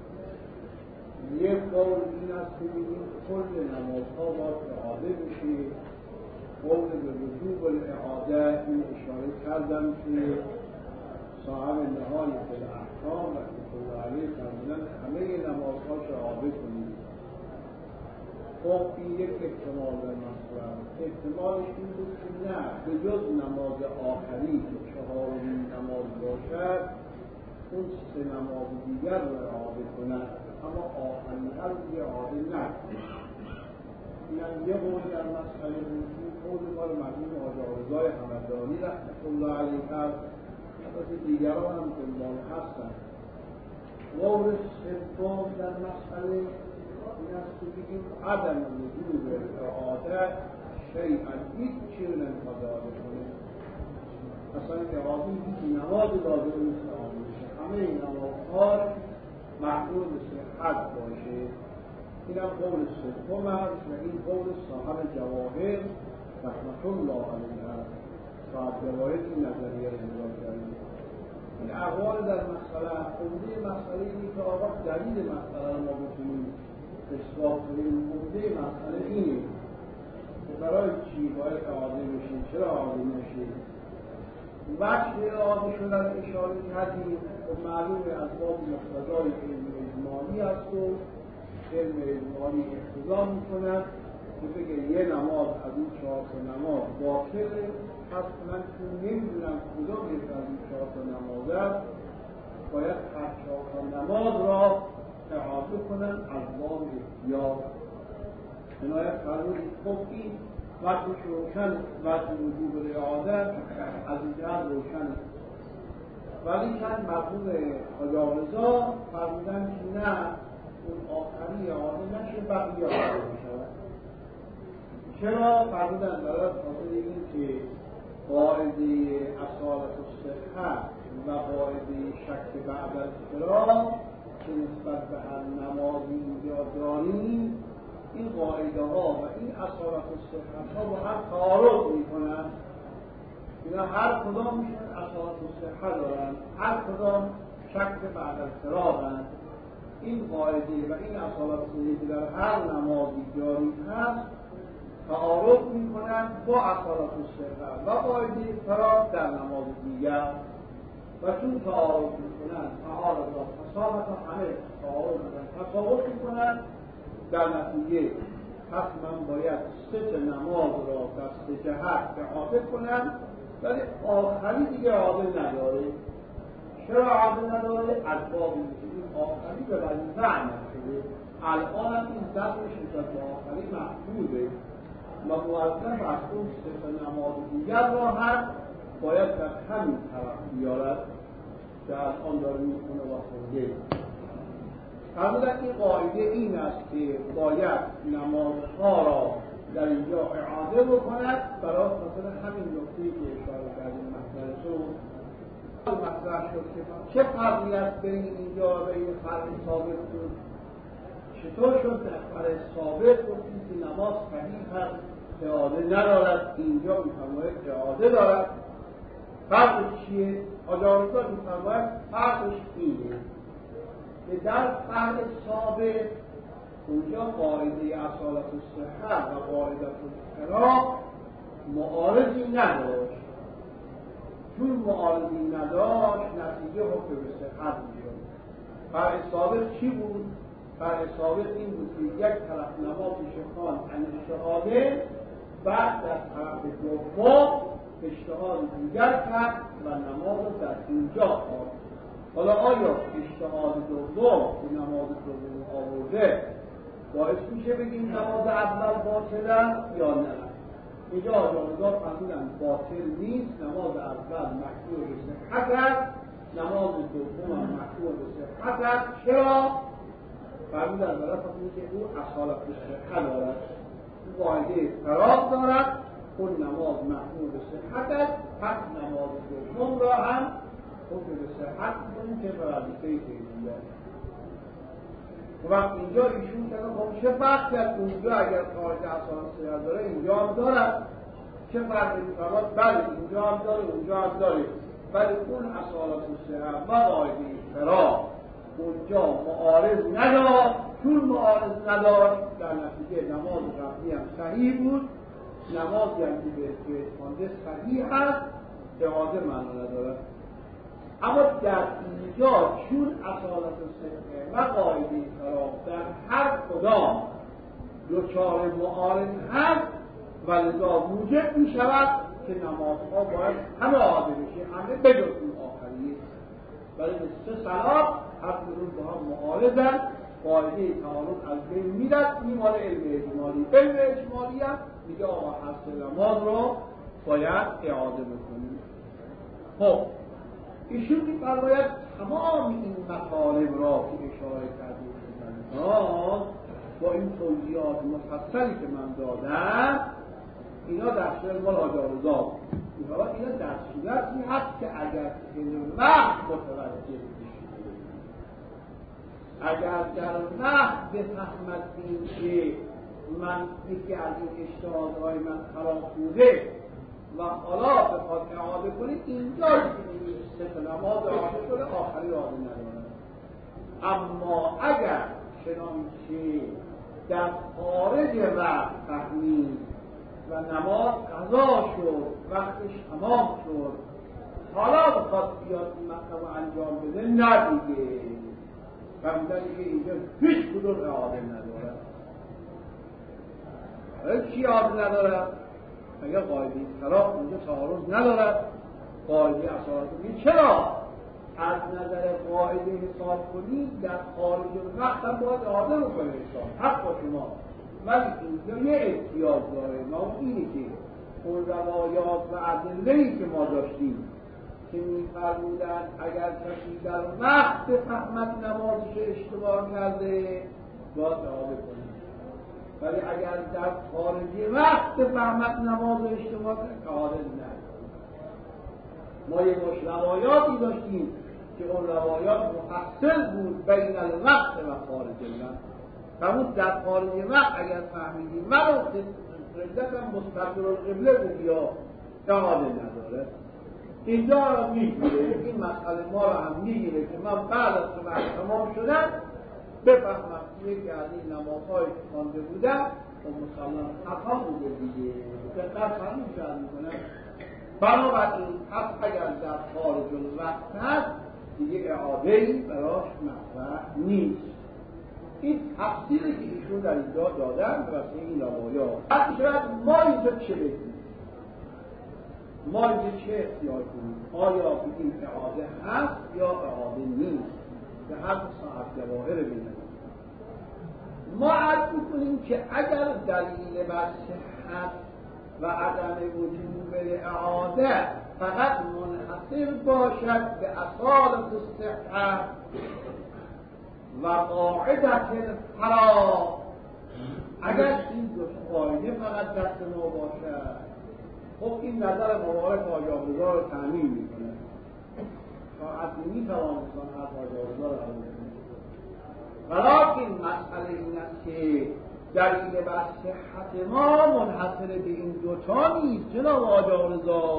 یک قول این است که بگیم کل نمازها باید اعاده بشه. قول به وجوب الاعاده این اشاره کردم که صاحب نهایت الاحکام رحمة الله علیه فرمودن همه نمازها اعاده کنید. خب این یک احتمال در مسئله. احتمالش این بود که نه، به جز نماز آخری که 4مین نماز باشد اون 3 نماز دیگر رو اعاده کنند، اما آخری هر دیگه اعاده نکنند. اینم یه قول در مسئله بود. قول مال مرحوم حاج آرزای همدانی رحمة الله علیه هست، البته دیگران هم دنبال هستن. قول سوم در مسئله این است که بگیم عدم وجوب اعاده شیئا، هیچ چیز نمیخواد اعاده کنه. اصلا اعاده هیچ نماز لازم نیست اعاده بشه، همه این نمازها محمول به صحت باشه. اینم قول سوم است و این قول صاحب جواهر رحمة الله علیه هست. صاحب جواهر این نظریه رو ابراز کرده. این اقوال در مسئله عمده مسئله اینه که آقا دلیل مسئله رو ما بتونیم اثبات کنیم. عمده مسئله اینه که برای چی باید اعاده بشه، چرا اعاده نشه. وقتی اعاده شدن اشاره کردیم و معلومه از باب مقتضای علم اجمالی است و علم اجمالی اقتضا میکند که بگه یه نماز از این 4 نماز باطله، پس من چون نمیدونم کدام یک از این 4 نماز است باید هر 4 نماز را اعاده کنن از باب احتیاط. عنایت فرمودید. خب این وقتش روشن، وقت وجوب اعاده از این جهت روشن، ولی چند مرحوم حاج آرزا فرمودن که نه، اون آخری اعاده نشه، بقیه اعاده بشود. چرا فرمودن؟ برای خاطر این که قاعده اصالت الصحه و قاعده شک بعد الاحترام که نسبت به هر نمازی اینجا داریم، این قاعده ها و این اصالت الصحه ها با هم تعارض میکنن. اینا هر کدام میشن اصالت الصحه دارن، هر کدام شک بعد الاحترام. این قاعده و این اصالت الصحه که در هر نمازی جاری هست تعارض میکنن با اصالت الصحه و قاعده اضطراب در نماز دیگر، و چون تعارض میکنن تعارض و تساوت همه تعارض و تساوت میکنن، در نتیجه پس من باید 3 نماز را در 3 جهت اعاده کنم، ولی آخری دیگه اعاده نداره. چرا اعاده نداره؟ اسباب این آخری به وظیفه عمل شده. الان هم این دستش نسبت به آخری محدوده و موظف از اون 3 نماز دیگر را هم باید در همین طرف بیارد که الان داره میکنه و خونده. فرمودن این قاعده این است که باید نمازها را در اینجا اعاده بکند برای خاطر همین نکته‌ای که اشاره کردیم مطلبتون مطرح شد که چه فرقی است بین اینجا و بین فرق ثابت بود. چطور شد در فرق ثابت گفتیم که نماز صحیح هست اعاده ندارد، اینجا می‌فرماید اعاده دارد. فرقش چیه؟ آجارگاه می‌فرماید فرقش اینه که در فرق ثابت اونجا قاعده اصالت الصحت و قاعده الاختلاف معارضی نداشت. چون معارضی نداشت نتیجه حکم به صحت میشد. فرق ثابت چی بود؟ فرق ثابت این بود که یک طرف نماز شخصان عن اجتهاده، بعد در طرف دوم اجتهاد دیگر کرد و نماز در اینجا آورد. حالا آیا اجتهاد دوم که نماز دوم آورده باعث میشه بگیم نماز اول باطله یا نه؟ اینجا آجارگاه فرمودن باطل نیست، نماز اول مشروع به صحت است، نماز دوم هم مشروع به صحت است. چرا؟ فرمودن برای خاطر که او اصالت صحت دارد، او قاعده فراغ دارد، اون نماز مشروع به صحت است، پس نماز دوم را هم حکم به صحت می‌کنیم که به وظیفه فعلیه. و اینجا ایشون که خب چه فرق کرد اونجا اگر قاعده اصالت صحت داره اینجا هم دارد، چه فرقی می‌کند؟ بله اینجا هم داره اونجا هم داره، ولی اون اصالت صحت و قاعده فراغ اونجا معارض نداشت. چون معارض نداشت در نتیجه نماز قبلی هم صحیح بود، نمازی هم که به خوانده صحیح هست، اعاده معنا نداره. اما در اینجا چون اصالت صحت و قاعده فراغ در هر کدام دچار معارض هست و لذا موجب می شود که نمازها باید همه اعاده بشه، همه بجز اون آخریه. ولی مثل صلات هر کدوم با هم معارضن، قاعده تعارض از بین میرد. این مال علم اجمالی. علم اجمالی هم میگه آقا حسب نماز رو باید اعاده بکنیم. خب ایشون می‌فرماید تمام این مطالب را که اشاره کردیم با این توضیحات مفصلی که من دادم اینا در شعر مال آجارزاد اینا در صورتی هست که اگر وقت متوجه بشید، اگر در وقت بفهمدیم که من یکی از این اجتهادهای من خراب بوده و حالا بخواد اعاده کنید اینجا که سه نماز اعاده شده آخری اعاده نداره. اما اگر چنانچه در خارج وقت فهمید و نماز قضا شد، وقتش تمام شد، حالا بخواد بیاد این مطلب رو انجام بده ندیگه فهمیدن که اینجا هیچ کدوم اعاده نداره. چی اعاده نداره؟ اگر قاعده خلاف اینجا تعارض ندارد، قاعده اصالت میگه چرا؟ از نظر قاعده حساب کنید در خارج وقت هم باید اعاده بکنه حساب حق با شما، ولی اینجا یه احتیاج داره و اون اینه که اون روایات و ادله‌ای که ما داشتیم که می‌فرمودن اگر کسی در وقت فهمت نمازش اشتباه کرده باید اعاده کنه، ولی اگر در خارج وقت فهمت نماز اشتباه کرده اعاده نه. ما یه مش روایاتی داشتیم که اون روایات مفصل بود بین الوقت و خارج الوقت. فرمود در خارج وقت اگر فهمیدیم ولو ردت هم مستقبل القبله بود یا اعاده نداره. اینجا را میگیره، این مسئله ما را هم میگیره که من بعد از که وقت تمام شدن بفهمم یکی از این نمازهایی که خوانده بودم و مسلمان خطا بوده دیگه دقت همین شاید میکنه. بنابراین پس اگر در خارج الوقت هست دیگه اعاده‌ای براش مطرح نیست. این تفسیری که ایشون در اینجا دادن واسه این روایات. حتی شاید ما اینجا چه بگیم؟ ما اینجا چه اختیار کنیم؟ آیا بگیم اعاده هست یا اعاده نیست؟ به هر صاحب جواهر بگیم. ما عرض میکنیم که اگر دلیل بر صحت و عدم وجوب اعاده فقط منحصر باشد به اصالت الصحت و قاعدت الفراغ اگر این دو قاعده فقط دست ما باشد، خب این نظر مبارک آجابرزا رو تأمین میکنه. تا حدی میتوان انسان حرف آجابرزا رو قبول کنه. ولیکن مسئله این است که دلیل بر صحت ما منحصر به این دوتا نیست جناب آجابرزا.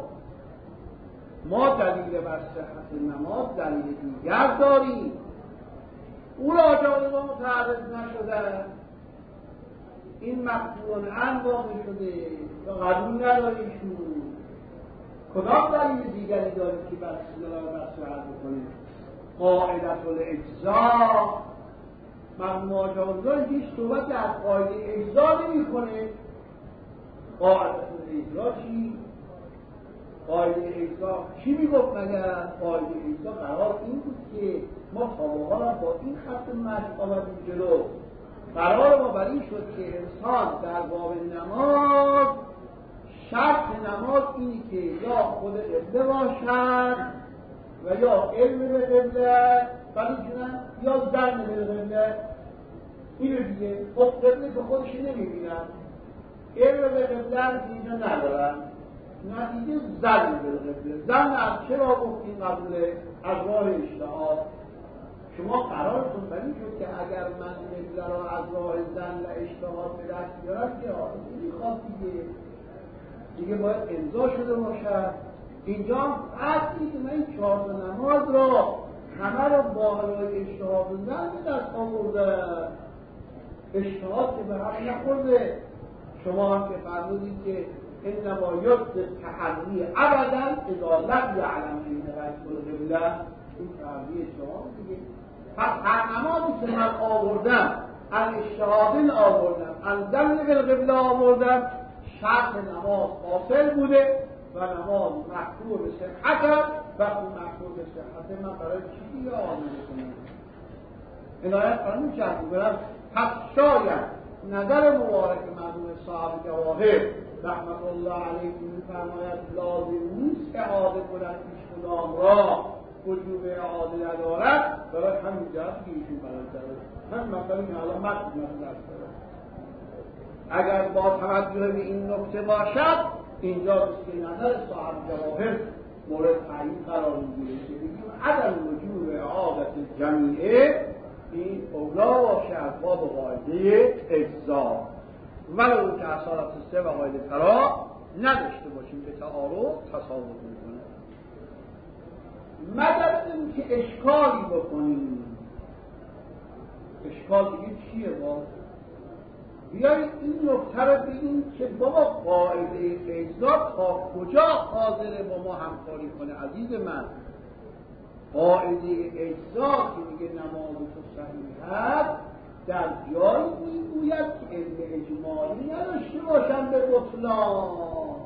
ما دلیل بر صحت نماز دلیل دیگر داریم. اون آجابرزا متعرض نشده، این مقبول عن واقع شده و قبول نداریشون. کدام دلیل دیگری دارید که بر استدلال بر صحت بکنید؟ قاعدة الاجزاء. مرحوم آجابرزا هیچ صحبت از قاعده اجزا نمی کنه. قاعدة الاجزاء چی؟ قاعده اجزا چی میگفت مگر؟ قاعده اجزا قرار این بود که ما تا حالا با این خط مشق آمدیم جلو. قرار ما بر این شد که انسان در باب نماز شرط نماز اینی که یا خود قبله باشد و یا علم به قبله ولی جنن یا ظن به قبله. اینو دیگه خب قبله به خودش نمیبینن، علم به قبله اینجا ندارن، نتیجه ظن به قبله. ظن از چرا گفتیم قبله؟ از راه اجتهاد. شما قرارتون بر این شد که اگر من قبله را از راه ظن و اجتهاد به دست بیارم که این خواست دیگه باید امضا شده باشد. اینجا قطعی که من این 4 نماز را همه را با حلای اجتهاد و ظن به دست آوردم. اجتهاد که به هم نخورده. شما هم که فرمودید که انما یجوز تحری ابدا اذا لم یعلم این رسول قبله. این تحری شما دیگه. پس هر نمازی که من آوردم از اجتهاد آوردم، از ظن بالقبله آوردم، شرط نماز حاصل بوده و نماز محکوم به صحت است. وقتی محکوم به صحت من برای چی دیگه آمده کنم؟ عنایت فرمون چند بگرم. پس شاید نظر مبارک مرحوم صاحب جواهر رحمت الله علیه می‌فرماید لازم نیست اعاده کنند پیش کدام را وجوب اعاده ندارد. برای همین جهت که ایشون بیان کرده هم مثلا این حالا متن درس داره. اگر با توجه به این نکته باشد اینجاست که نظر صاحب جواهر مورد تعیین قرار میگیره که بگیم عدم وجوب اعاده جمیعه این اولا باشه از باب قاعده اجزا، ولو که اصالت 3 و قاعده فرا نداشته باشیم به تعارض تصاوب میکنه. مگر این که اشکالی بکنیم. اشکال دیگه چیه با؟ بیایید این نکته رو بگیم که بابا قاعده اجزا تا کجا حاضره با ما همکاری کنه. عزیز من، قاعده اجزا که میگه نماز تو صحیح هست در جایی میگوید که علم اجمالی نداشته باشن به بطلان.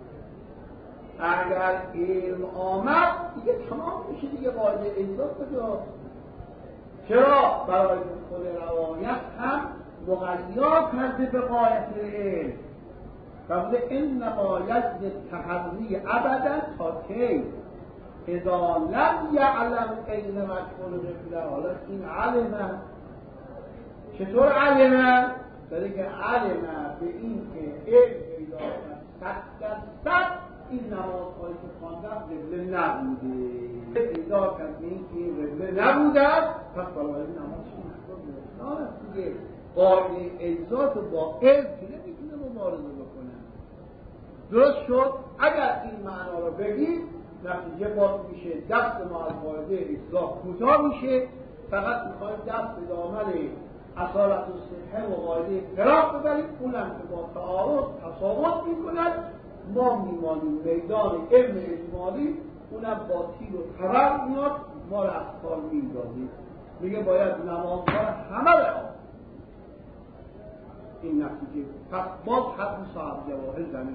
اگر علم آمد دیگه تمام میشه دیگه. قاعده اجزا کجاست؟ چرا؟ برای خود روایت هم مغیا کرده به قاعده علم. فرموده انما یجوز تحری ابدا تا کی اذا لم یعلم این مجهول قبله. حالا این علمه. چطور علمه؟ داره که علمه به این که علم پیدا کرد 100% این نمازهایی که خواندم قبله نبوده. پیدا کرد به این که این قبله نبوده پس بنابراین نمازش مشکل دیگه. قاعده اجزات با علم که نمیتونه مبارزه بکنه. درست شد؟ اگر این معنا رو بگیم نتیجه باز میشه دست ما از قاعده اجزا کوتاه میشه. فقط میخوایم دست به دامن اصالت و صحه و قاعده فراق ببریم. اونم که با تعارض تصاوت میکند ما میمانیم میدان علم اجمالی. اونم با تیر و تبر میاد ما رو از کار میندازیم. میگه باید نمازها همه رو این نتیجه. پس باز حرف صاحب جواهر زمین.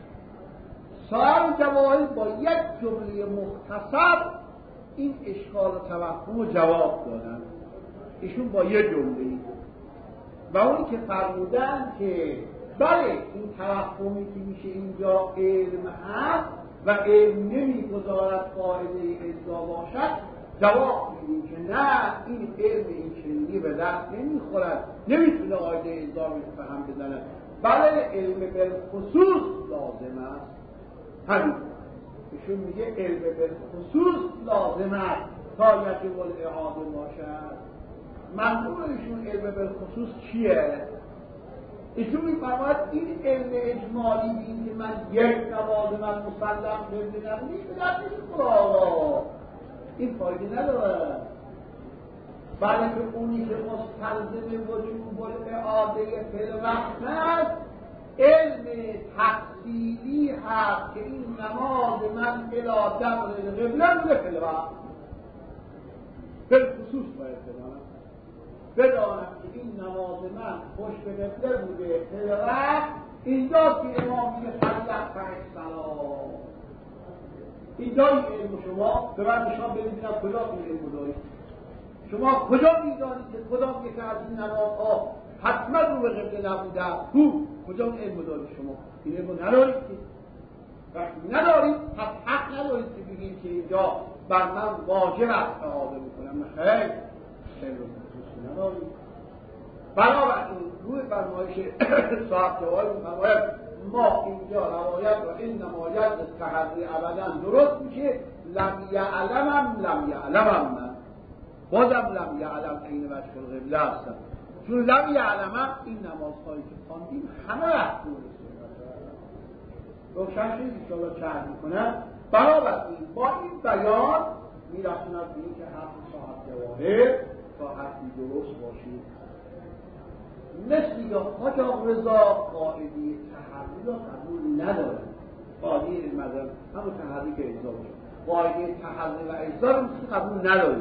صاحب جواهر با یک جمله مختصر این اشکال و توهم رو جواب دادن. ایشون با یک جمله و اونی که فرمودن که بله این توهمی که میشه اینجا علم هست و علم نمیگذارد قاعده اجزا باشد جواب میدیم که نه، این علم این چنینی به دست نمیخورد، نمیتونه قاعده اجزا رو فهم بزنه، بله علم بالخصوص لازم است. همین ایشون میگه علم بالخصوص لازم است تا یجب الاعاده باشد. منظور ایشون علم بالخصوص چیه؟ ایشون میفرماید این علم اجمالی این که من یک نماز من مسلم ببینم نیست آقا، این فایده نداره. بلکه اونی که مستلزم وجوب الاعاده فی الوقت است علم تفصیلی هست که این نماز من الی دبر القبله بوده فی الوقت، بالخصوص باید بدانم که این نماز من پشت به قبله بوده فی الوقت. اینجا که امام میگه فلیقطع الصلاة، اینجا این علم شما به من نشان ببینم کجا این علم دارید، شما کجا میدانید که کدام یک از این نمازها حتما رو به قبله نبوده، کجا اون علم دارید؟ شما این علم ندارید که، وقتی ندارید پس حق ندارید که بگید که اینجا بر من واجب است اعاده بکنم. خیر ندارید. بنابراین روی فرمایش صاحب جواب می‌فرماید ما اینجا روایت و این نمایت تحری ابدا درست میشه، لم یعلمم من بازم لم یعلم این وجه القبله هستم، چون لم یعلمم این نمازهایی که خواندیم همه محفوظ روشن شد انشاءالله چرد میکنم. بنابراین با این بیان میرسوند به این که حرف صاحب جواهر تا حرفی درست باشید. مثل یا حاج آقا رضا قاعده تحری را قبول نداره، قاعده مذهب همون تحری که اجزا باشه، قاعده تحری و اجزا رو مثل قبول نداره.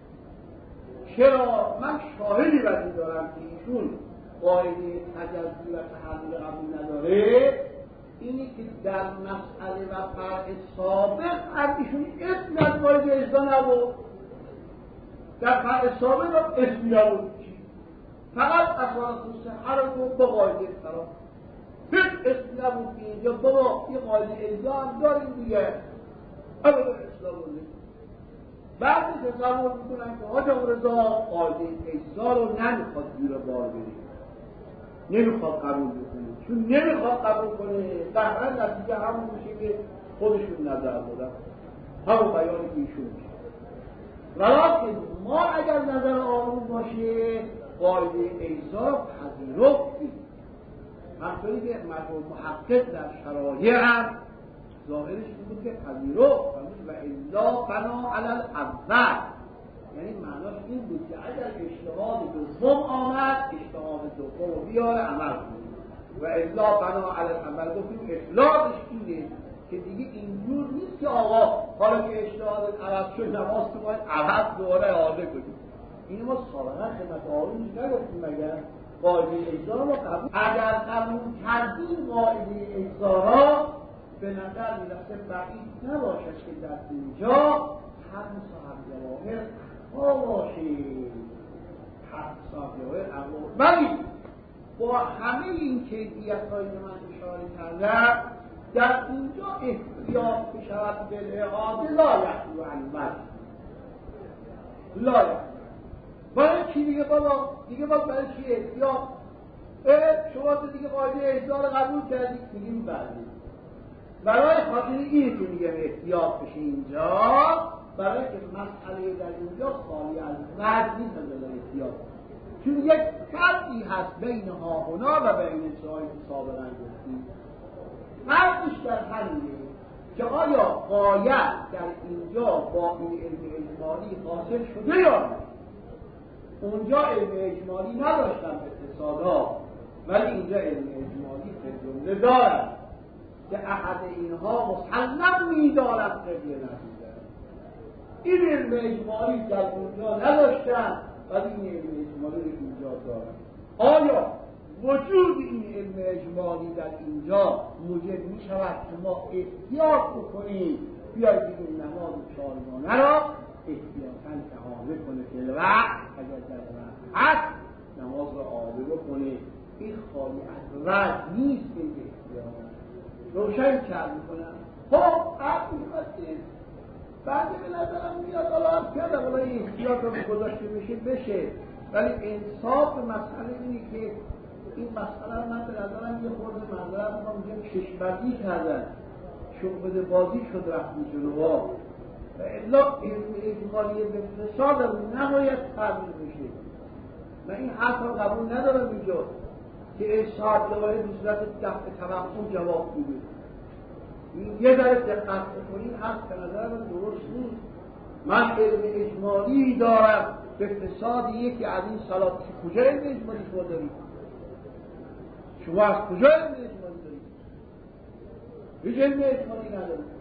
چرا؟ من شاهدی بر این دارم که ایشون قاعده تجزی و تحری قبول نداره، اینی که در مسئله و فرع سابق هم ایشون اسمی از قاعده اجزا نبود، در فرع سابق هم اسمی نبود، فقط اساس صحه رو با قاعده اختراف هیچ اسم نبود که اینجا بابا یه قاعده اجزا هم داریم دیگه ابدا اسلام بوده. بعدی تصور میکنن که حاج آقا رضا قاعده اجزا رو نمیخواد زیر بار بریم، نمیخواد قبول بکنه، چون نمیخواد قبول کنه بهرن نتیجه همون میشه که خودشون نظر بودن، همون بیانی که ایشون میشه. ولیکن ما اگر نظر آمون باشه قاعده اجزا رو پذیرفتیم، همطوری که محقق در شرایع هم ظاهرش بود که پذیرفت و الا بنا علی الاول، یعنی معناش این بود که اگر اجتهاد دوم آمد اجتهاد دوم رو بیاره عمل کنیم و الا بنا علی الاول. گفتیم اطلاقش اینه که دیگه اینجور نیست که آقا حالا که اجتهاد عوض شد نماز تو باید عوض دوباره اعاده کنیم. این ما سابقا خدمت آقایون نگفتیم مگر قاعده اجزا رو قبول، اگر قبول کردیم قاعده اجزا را به نظر میرسه بعید نباشد که در اینجا حرف صاحب جواهر ها باشه، حرف صاحب جواهر ولی با همه این کیفیت هایی که من اشاره کردم در اینجا احتیاط بشود به الاعاده لا یخلو عن وجه، لا یخلو. برای چی دیگه بابا؟ دیگه باز برای چی احتیاط؟ شما تو دیگه قاعده اجزا رو قبول کردید، میگیم بعدی برای خاطر اینه که میگم احتیاط بشه اینجا، برای که مسئله در اینجا خالی از وجه نیست از احتیاط، چون یک فرقی هست بین هاهنا و بین چهایی که سابقا گفتیم. فرقش در همینه که آیا غایت در اینجا با این علم اجمالی حاصل شده یا نه. اونجا علم اجمالی نداشتن اقتصادها، ولی اینجا علم اجمالی به جمله دارد که احد اینها مسلم می‌دارد قبله نبوده. این علم اجمالی در اونجا نداشتن ولی این علم اجمالی رو اینجا دارد. آیا وجود این علم اجمالی در اینجا موجب می‌شود که ما احتیاط بکنیم بیایید این نماز چهارگانه را احتیاطاً اعاده کنه که وقت اگر در وقت هست نماز را اعاده بکنه. این خالی از وجه نیست این احتیاط. روشن کرد میکنم. خب عرض میخواستیم بعد به نظرم میاد حالا هم کردم حالا این احتیاط رو گذاشته بشه ولی انصاف مسئله اینه که این مسئله من به نظرم یه خورده معذرت میخوام میگم کشورگی کردن شعبده بازی شد رفتیم جلوها و الا علم اجمالی به فساد نباید تبدیل بشه. من این حرف رو قبول ندارم اینجا که اصحاب لوحه به صورت دفع توقع جواب میده. این یه ذره دقت بکنید حرف به نظر من درست نیست. من علم اجمالی دارم به فساد یکی از این صلات. کجا علم اجمالی شما دارید؟ شما از کجا علم اجمالی دارید؟ هیچ علم اجمالی ندارید.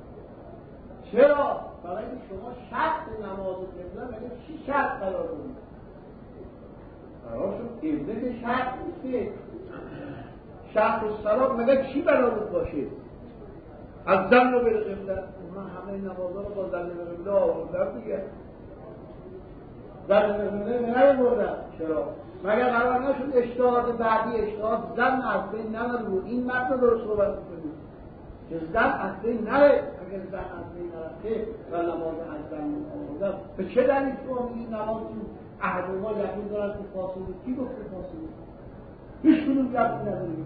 چرا؟ برای اینکه شما شرط نماز و قبله مگه چی شرط قرار دارید؟ قرار شد قبله به شرط نیست. شرط الصلات مگه چی قرار باشه؟ از زن رو به قبله من همه نمازها رو با زن به قبله آوردم دیگه. زن به قبله نمیبردم. چرا؟ مگر قرار نشد اجتهاد بعدی اجتهاد زن از بین نره بود. این متن رو صحبت می‌کنیم که زن از بین نره. اگر زن از بین نرفته و نماز از زن آوردم به چه دلیل شما میگید نماز تو احدوما یقین دارن که فاصله کی گفته فاصله؟ هیچ کنون یقین نداریم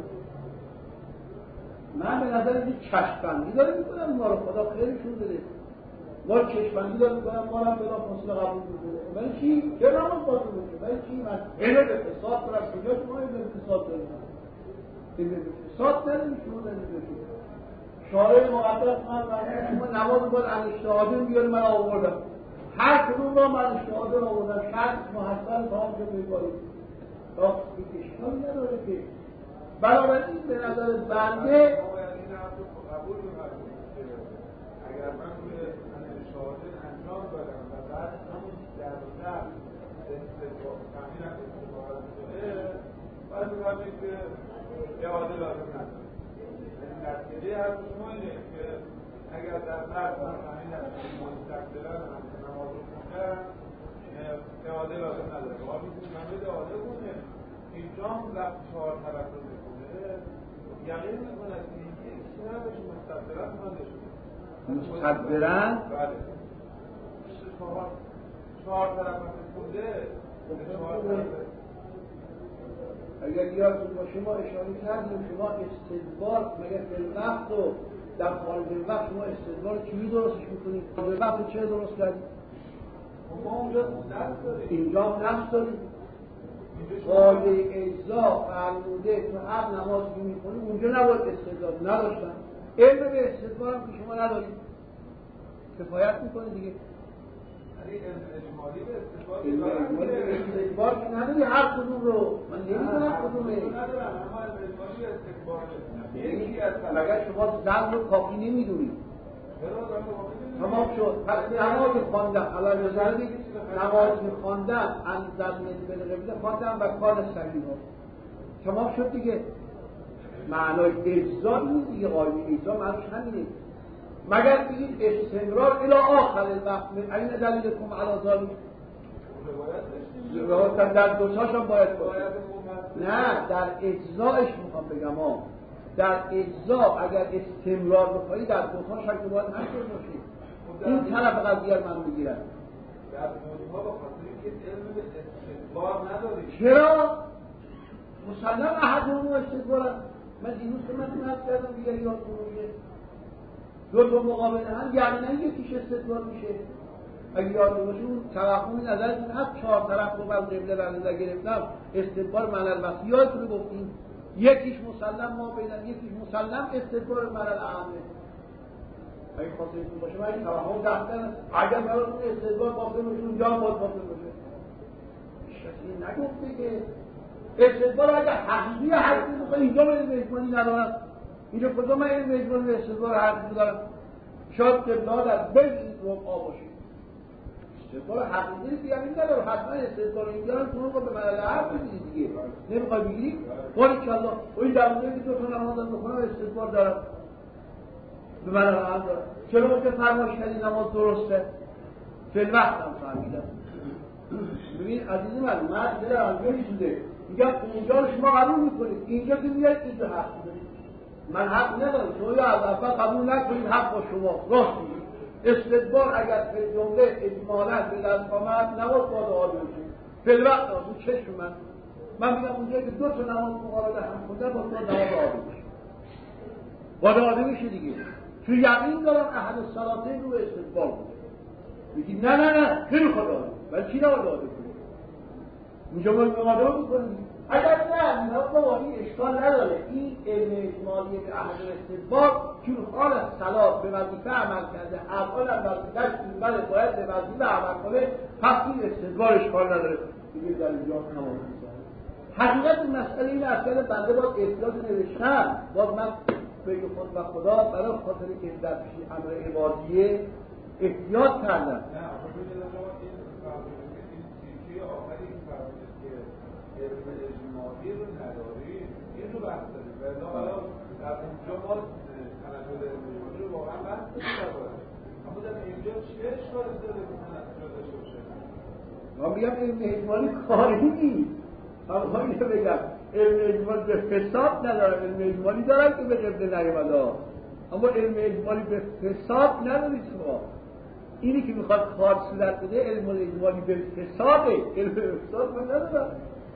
من به نظر اینکه چشم‌بندی داره میکنم ما رو خدا خیرشون بده. ما چشم‌بندی داره میکنم ما رو هم بلا فاصله قبول میکنه. ولی چی؟ چه نماز باید بکنیم؟ ولی چی؟ من علم به فساد دارم. کجا شما علم به فساد داریم؟ علم به فساد داریم شما داریم بشید. شارع مقدس من شما نماز باید انشتهاده بیاری من آوردم. هر کدوم را من انشتهاده آوردم. شرط محصل تا هم که میبارید. تا اشکالی نداره که بنابراین به نظر بنده قبول می‌کنم که اگر من روی شهاده انجام دادم و بعد همون در تأمینم استفاده شده باید بگم که اعاده لازم نداره. یعنی نتیجه حرف شما اینه که اگر در بعد من تأمینم مستقبلا نماز رو خوندم اعاده لازم نداره. باید میتونیم همه اعاده کنه اینجا هم وقت 4 طرف رو یقین میکنه که اینکه کسی نباشه مستقبرن خونده شده مستقبرن؟ بله 4 طرف خونده 4 طرف اگر یادتون باشه ما اشاره کردیم شما استدبار مگر فی الوقت و در خارج الوقت شما استدبار چی درستش میکنید؟ خارج الوقت چه درست کردید؟ ما اونجا نفس داریم اینجا نفس داریم قاعده اجزا فرموده تو هر نماز که میکنیم اونجا نباید استدلال نداشتن. علم به استدلال هم که شما ندارید کفایت میکنه دیگه. یعنی اجمالی به استدلال که نداری هر کدوم رو من نمیدونم کدومه ندارم اما اجمالی به استدلال یکی از مگر شما زن رو کافی نمیدونید تمام شد. پس نماز خواندم حالا نظردید نماز خواندم انزل من قبله خواندم و کار صحیح ها تمام شد دیگه. معنای اجزا این دیگه قاعده اجزا معنیش همینه. مگر بگید استمرار الی آخر الوقت این دلیلکم علی ذلک روایت در دوتاش هم باید باشه. نه در اجزایش میخوام بگم در اجزا اگر استمرار بخواهی در دوتاش هم باید همینطور باشه. این طرف قضیه من میگیرم در موضوع با خاطر که علم استدبار نداریم. چرا؟ مسلم احدهم استدبارم. من دیروز که من نفت کردم دیگه یاد کنوشه دو تا مقابل هم یعنی یکیش استدبار میشه. اگه یاد باشه اون توقع نظر که هر 4 طرف رو بر قبله برنده گرفتم استدبار معنی الوقتی یادتونه گفتیم یکیش مسلم ما بینن یکیش مسلم استدبار معنی الاهمه. اگه خاطرتون باشه من این توهم دفتر اگر براتون استدلال باطل باشه اونجا هم باید باطل باشه. این نگفته که استدلال اگر حقیقی حرفی بخواه اینجا من علم اجمالی ندارم. اینجا کجا من علم اجمالی به استدلال حرفی دارم؟ شاید قبله در بین این ربعا باشه. استدلال حقیقی دیگه این نداره. حتما استدلال اینجا هم تو رو به معنی حرف بگیری دیگه. نمیخوای بگیری؟ باریکالله. این در مورد که 2 تا نماز بخونم استدلال دارم. به من الان دارم. چرا که فرمایش کردی نماز درسته؟ فی الوقت هم فهمیدم. ببین عزیز من دلم از جایی شده میگم اونجا رو شما قبول میکنید اینجا که میاد اینجا حق میدارید. من حق ندارم شما یا از اول قبول نکنید حق با شما راست میگید استدبار اگر به جمله اجمالاً به دست آمد نماز باید عالی بشه. فلوقت رو چشم من میگم اونجایی که دو تا نماز مقابل هم خونده باید نماز عالی بشه. باید عالی بشه دیگه. تو یقین دارم احد الصلاتین رو استدبار بود. میگی نه نمیخواد عالی. ولی چی نباید عالی کنی؟ اینجا باید مقابله بکنی. اگر نه نمازی اشکال نداره. این علم اجمالی به احد الاستدبار چون حال از صلات به وظیفه عمل کرده افعال از وظیفه‌اش بعد باید به وظیفه عمل کنه، پس این استدبار اشکال نداره. دیگه در اینجا نماز می‌کنه. حقیقت مسئله این اصلا بنده باید احتیاط نوشتم. باز من به خود و خدا برای خاطر که در امر عبادیه احتیاط کردم. علم اجمالی رو نداری این رو بحث داریم و حالا در اونجا ما تنجد علم اجمالی رو واقعا بحث داریم اما در اینجا چه اشکالی داره تنجد داشته باشه؟ من میگم علم اجمالی کاری نیست. اما اینو بگم علم اجمالی به فساد نداره. علم اجمالی دارن که به قبله نیامده اما علم اجمالی به فساد نداری شما. اینی که میخواد کار صورت بده علم اجمالی به فساده. علم فساد من ندارم.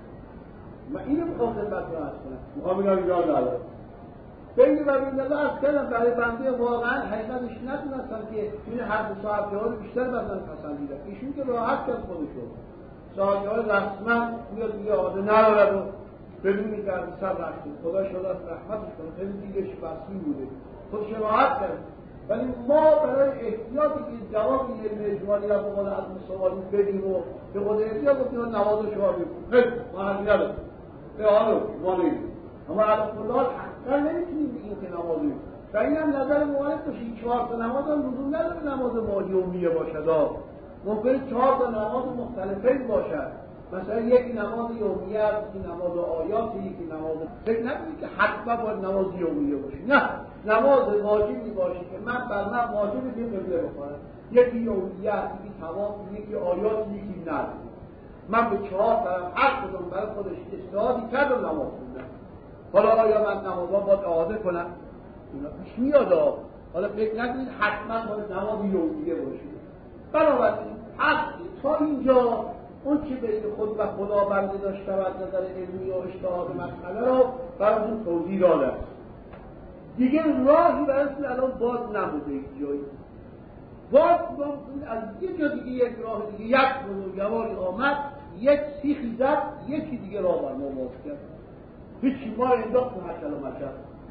من اینو میخوام خدمتتون عرض کنم. میخوام بگم اینجا نداره. بین و بین الله عرض کردم برای بنده واقعا حقیقتش ندونستم که این هر دو صاحب‌ها رو بیشتر بدن پسندیدم. ایشون که راحت کرد خودشون. صاحب‌ها رسما میاد میگه آده ندارد و بدونی که از سر رفتیم. خدا شده از رحمتش کنه. خیلی دیگه وسیع بوده. خودش راحت کرد. ولی ما برای احتیاطی که جواب علم اجمالی را به قول از سوالی بدیم و به قول احتیاط گفتیم نماز شما بگیم. خیلی معنی نداره. به حالو مالی. اما علاقالله حقا نمیتونیم بگیم که نمازی. و این هم نظر مخالف باشید 4 تا نماز هم لزوم نداره نماز یومیه باشد. ممکنه 4 تا نماز مختلفه باشد. مثلا یکی نماز یومیه است، یکی نماز آیات، یکی نماز فکر نکنید که حتما باید نماز یومیه باشه. نه، نماز واجبی باشه که من بر من واجبه که قبله بخونم. یکی یومیه است، یکی طواف، یکی آیات، یکی نذر. من به 4 طرف هر کدوم برای خودش اجتهادی کردم نماز خوندم. حالا آیا من نمازها باید اعاده کنم؟ اینا پیش میاد. حالا فکر نکنید حتما باید نماز یومیه باشه. بنابراین تا اینجا اون که بین خود و خدا بنده داشته و از نظر علمی و اجتهاد مسئله رو براتون توضیح دادم. دیگه راهی براتون الان باز نموده یک جایی. باز از یه جا دیگه یک راه دیگه یک بزرگواری آمد، یک سیخی زد، یکی دیگه راه بر ما باز کرد. هیچی ما انداخت و حشل و مشل.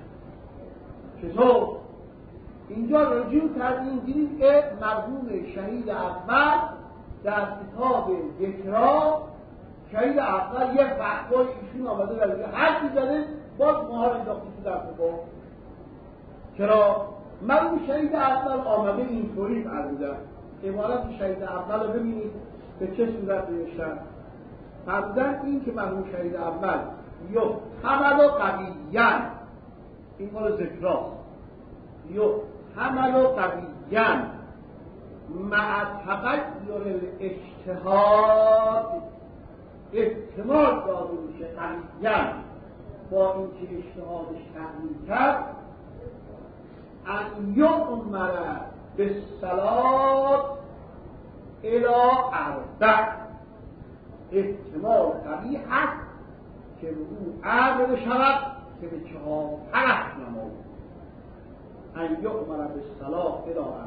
چطور؟ اینجا رجوع کردیم دیدیم که مرحوم شهید اول در کتاب ذکرا شهید اول یک وقتای ایشون آمده و حرفی زده باز ما رو انداختی تو در کتاب. چرا؟ مرحوم شهید اول آمده اینطوری فرمودن. عبارت شهید اول رو ببینید به چه صورت نوشتن. فرمودن این که مرحوم شهید اول یا حمل و قویین، این مال ذکراست، یا حمل و قویین مع تغیر الاجتهاد، احتمال داده میشه قویین با این که اجتهادش تغییر کرد، ان یؤمر بالصلاة الی 4. احتمال قوی هست که او امر بشود که به 4 طرف نماز. ان یؤمر بالصلاة الی 4.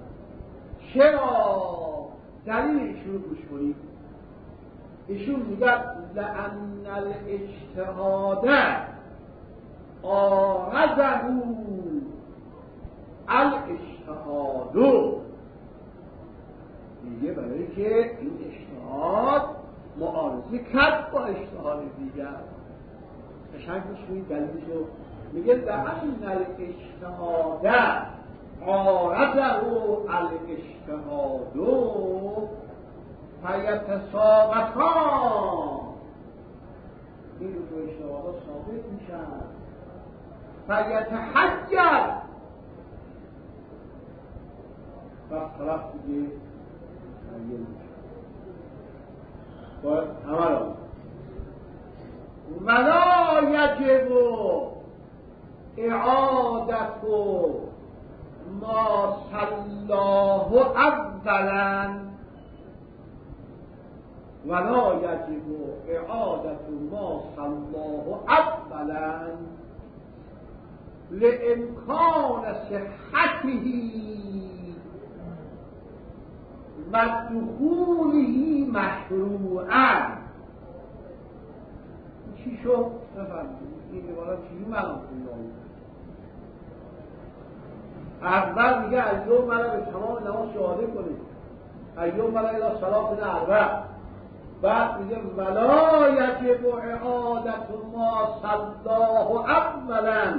چرا؟ دلیل ایشون رو گوش کنید. ایشون میگه لأن الاجتهاد آرزه الاجتهاد، میگه برای که این اجتهاد معارضه کرد با اجتهاد دیگر. قشنگ میشونید دلیلشو. میگه لأن الاجتهاد آرزه الاجتهاد فیتساقطان، این دو اجتهادات ثابت میشن. فیتحجر، وقت طرف دیگه تغییر میشه باید عمل آمد. ولا یجب اعادت ما صلاه اولا ولا یجب اعادة ما صلاه اولا لامکان صحته و دخوله مشروعا. چی شد؟ نفهمید این عبارت چی معنا کنید؟ اول میگه ایوم مرا به تمام نماز شهاده کنید، ایوم مرا الی صلات الاربع. بعد میگه ولا یجب اعادة ما صلاه اولا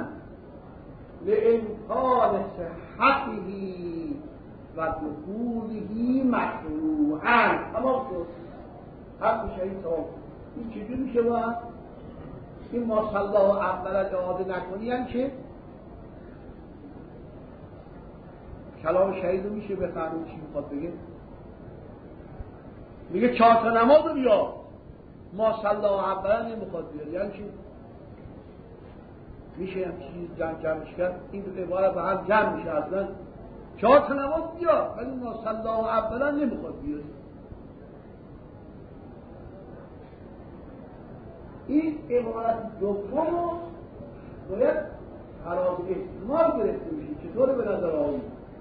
لامکان صحته و دخوله مشروعا. اما حق میشه این طور این چجور میشه باید؟ این ما صلاه اولا اعاده نکنی یعنی چه؟ کلام شهید رو میشه بفهمیم چی میخواد بگه؟ میگه 4 تا نماز رو بیا، ما صلاه اولا نمیخواد بیاد یعنی چی؟ میشه هم چیز جمعش کرد؟ این عبارت به هم جمع میشه اصلا 4 تا نماز بیا ولی ما صلاه اولا نمیخواد بیاد. این عبارت دوم باید فراز احتمال گرفته میشه. چطوره به نظر آمید؟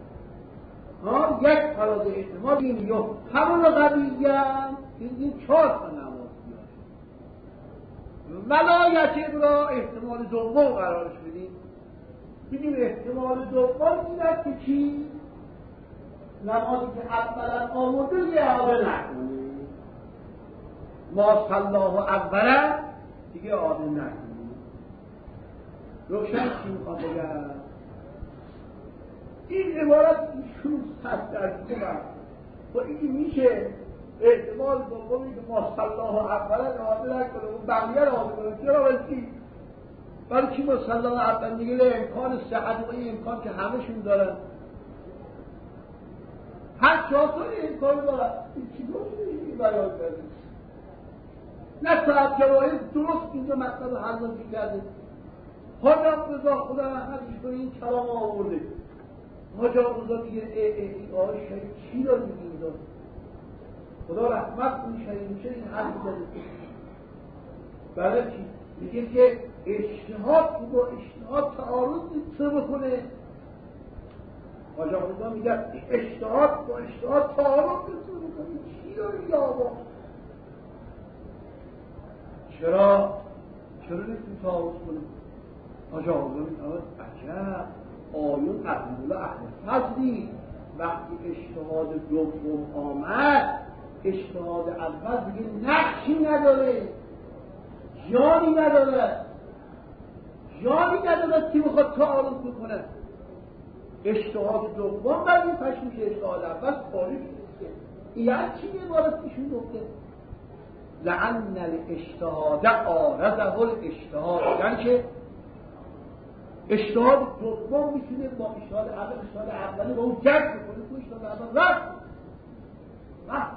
یک فراز احتمال این یا همون قبیلیم این 4 تا نماز بیاد. ولایت را احتمال دوم قرارش بدیم. بگیم احتمال دوم این است که چی؟ نمازی که اولا آمده یه اعاده نکنی، ما صلاه اولا دیگه اعاده نکنی. روشن چی میخوام بگم؟ این عبارت ایشون صد درجه برد و این میشه احتمال دومی که ما صلاه اولا اعاده نکنه و بقیه را اعاده کنه. چرا بلکی؟ برای چی ما صلاه اولا میگه امکان صحت و این امکان که همشون دارن، هر 4 تا امکان دارن. این چی باشه این بیان کرده؟ نه صاحب جواهر درست اینجا مطلب حضرتی کرده. حاج رضا خدا رحمتش کنه این کلام آورده. حاج رضا میگه آقای شهید چی داری میگی اینجا؟ خدا رحمت کنه شهید میشه این حرف زده. برای چی؟ میگه که اجتهاد با اجتهاد تعارض چه بکنه؟ حاج رضا میگه اجتهاد با اجتهاد تعارض چه بکنه؟ چی داری میگه آقا؟ چرا نمیتونی تعارض کنه؟ حاج رضا میگه عجب آیون اهل فضلی وقتی اجتهاد دوم آمد اجتهاد اول دیگه نقشی نداره، جانی نداره که میخواد تعارض بکنه. اجتهاد دوم بعد این پش میشه اجتهاد اول خارج میشه. یعنی چی عبارت ایشون گفته؟ لعن الاجتهاد عارضه الاجتهاد، یعنی که اجتهاد دوم میتونه با اجتهاد اولی با اون جنگ بکنه. تو اجتهاد اول رفت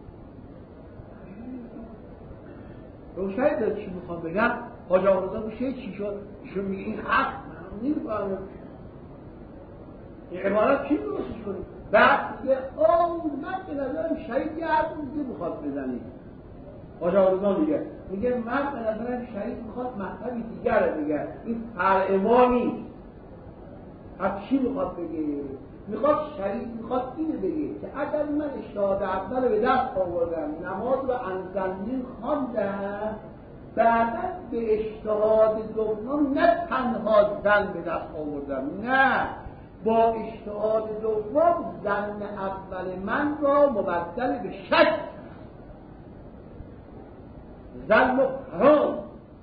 روشنی داره چی میخوام بگم؟ حاج رضا میشه چی شد؟ ایشون میگه این حق من نمیفهمم این عبارت چی درستش کنیم؟ بعد میگه من به نظرم شهید یه حرف دیگه میخواد بزنی. حاج رضا میگه من به نظرم شهید میخواد مطلبی دیگر رو بگه. این فرعما نیست. از چی میخواد بگه؟ میخواد اینو بگه که اگر من اجتهاد اول به دست آوردم نماز رو انزلنی خواندم بعدا به اجتهاد دوم نه تنها زن به دست آوردم، نه با اجتهاد دوم زن اول من را مبدل به شک زن حرام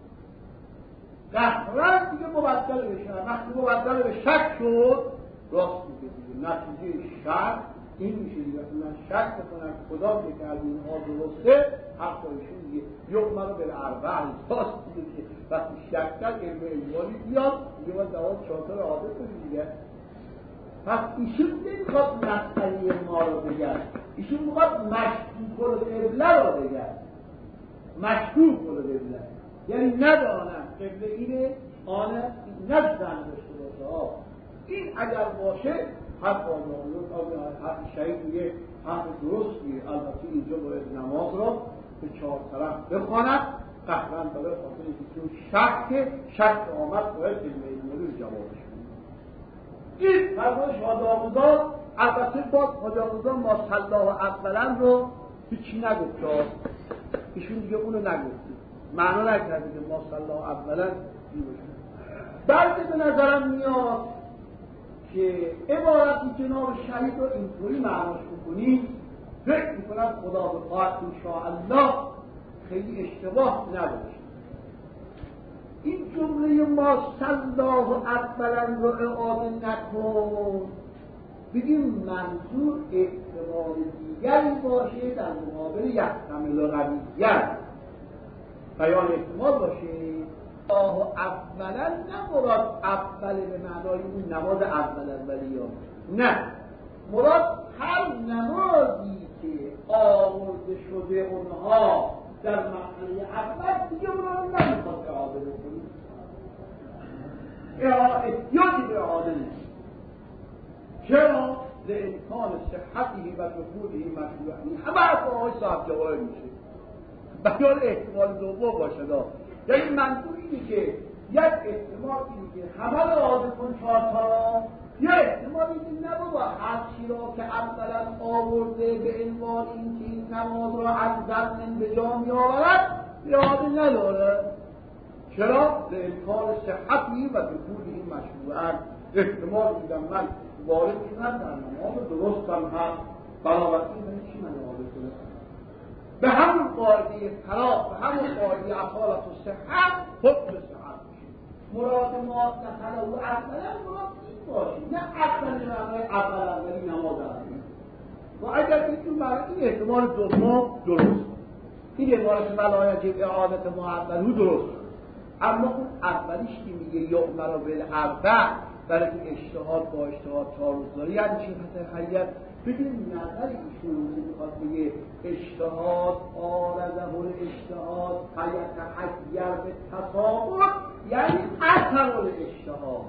قهران دیگه مبدل به شک. وقتی مبدل به شک شد راست میگه دیگه نتیجه شک این میشه دیگه. من شک بکنم خدا که از این ها درسته حق دارشون دیگه یک منو به اربع راست دیگه که وقتی شک کرد علم ایمانی بیاد دیگه باید دواد 4 تا عادت کنیم دیگه. پس ایشون نمیخواد مسئله ما رو بگرد، ایشون میخواد مشکوک القبله رو بگرد. مشکوک القبله یعنی ندانم قبله اینه آنه نزدن داشته باشه. این اگر باشه حق حق شهید میگه حق درست میگه. البته اینجا باید نماز را به 4 طرف بخواند، قهرن برای خاطر اینکه شک آمد باید کلمه مولی جوابش این فرمایش حاجی آقازاده. البته باز حاجی آقازاده ما صلی الله اولا رو هیچی نگفت، ایشون دیگه اونو نگفت، معنا نکرده که ما صلی الله اولا این باشه. بلکه به نظرم میاد که عبارتی جناب شهید رو اینطوری معناش بکنیم، فکر میکنم خدا بخواهد انشاءالله خیلی اشتباه نباشه. این جمله ما صلی الله اولا رو اعاده نکن، بگیم منظور احتمال دیگری باشه در مقابل یحتمل قوی‌گر، بیان احتمال باشه. الله اولا نه مراد اول به معنای اون نماز اولیه، نه مراد هر نمازی که آورده شده اونها در مرحله اول دیگه اونها رو نمیخواد اعاده بکنید، احتیاجی به اعاده نیست. چرا؟ لامکان صحتی و دخوله مشروعه. این همه حرف آقای صاحب جواهر میشه بیان احتمال دوم باشه. یعنی منظور اینه که یک احتمال اینه که همه رو اعاده کن 4 تا، یا احتمال اینه نبا هر چی را که اولا آورده به عنوان اینکه این نماز را از ضمن به جا می آورد اعاده نداره. چرا؟ لامکان صحتی و دخوله مشروعه. احتمال میدم من وارد شدم در نماز درستم هم، بنابراین من چی من اعاده کنم؟ به همون قاعده طلاق، به همون قاعده اصالت و صحت حکم صحت میشه. مراد ما نقل و اولا مراد این باشه، نه اصلا به معنای اولی نماز اولی. و اگر این معنی این احتمال دوم درست، این عبارت ولایت اعادت ما اولو درست، اما اون اولیش که میگه یؤمر بالاربع برای که اجتهاد با اجتهاد تعارض داره، یعنی چی حقیقت؟ ببین نظر ایشون که میخواد بگه اجتهاد آرزه الاجتهاد فیتحیر به تصابر، یعنی اثر الاجتهاد،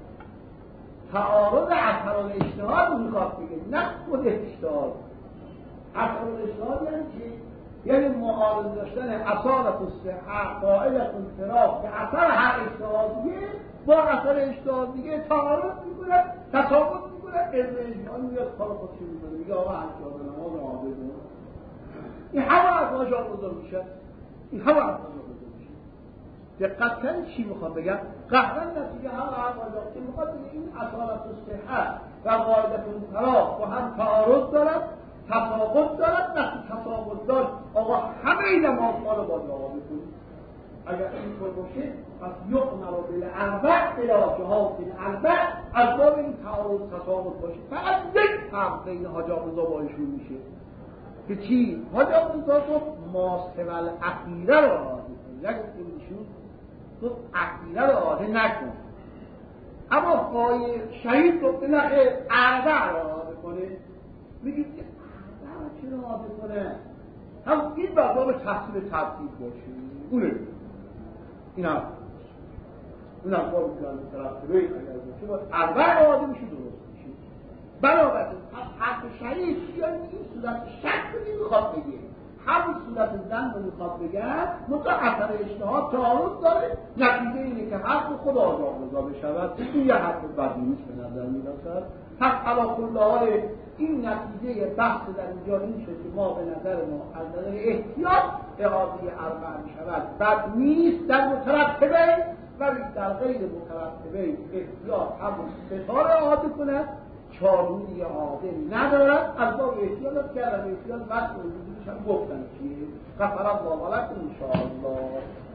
تعارض اثر الاجتهاد میخواد بگه، نه خود اجتهاد. اثر الاجتهاد یعنی چی؟ یعنی معارض داشتن اصالت الصحه قاعدت انفراد به اثر هر اجتهادیه با اثر اجتهاد دیگه تعارض میکنه، تصابر میکنه، علم اجماعی میاد کار خودشو میکنه، میگه آقا انجام نماز عابد. این همه حرفاش بزرگ میشه، این همه حرفاش بزرگ میشه. دقت کنید چی میخوام بگم؟ قهرن نتیجه همه حرفاش که میخواد بگه این اصالت الصحه و قاعدت انفراد با هم تعارض دارد، تفاوت دارد. وقتی تفاوت دارد آقا همه این نمازها رو باید عابد کنید. اگر اینطور باشه پس یؤمر بالاربع الی جهات الاربع، از باب این تعارض تفاوت باشه. فقط یک فرق بین حاجی آقازاده با ایشون میشه که چی؟ حاجی آقازاده گفت ما سوی الاخیره رو اعاده کن، یک ایشون گفت اخیره رو اعاده نکن. اما آقای شهید گفت نه اربع رو اعاده کنه. میگید که اربع رو چرا اعاده کنه؟ هم این باب تحصیل ترتیب باشه، اونه این هم اون هم باید میکنم ترتیبه اگر باشه باید اربع اعاده میشه درست میشه. بنابراین حق شهید یعنی این صورت شک رو نمیخواد بگه، همین صورت زن رو میخواد بگه، منطقه اثر اجتهاد تعارض داره. نتیجه اینه که حق خود آقازاده بشود. این یه حق بدی نیست به نظر میرسد. پس علی کل حال این نتیجه بحث در اینجا این شد که ما به نظر ما از نظر احتیاط اعاده اربع میشود بد نیست در مترتبه، ولی در غیر مترتبه احتیاط همون ستاره اعاده کند، چارمی اعاده ندارد. از باب احتیاط کردن احتیاط وقت وجودش هم گفتن چیه؟ غفر الله لکم ان شاء الله.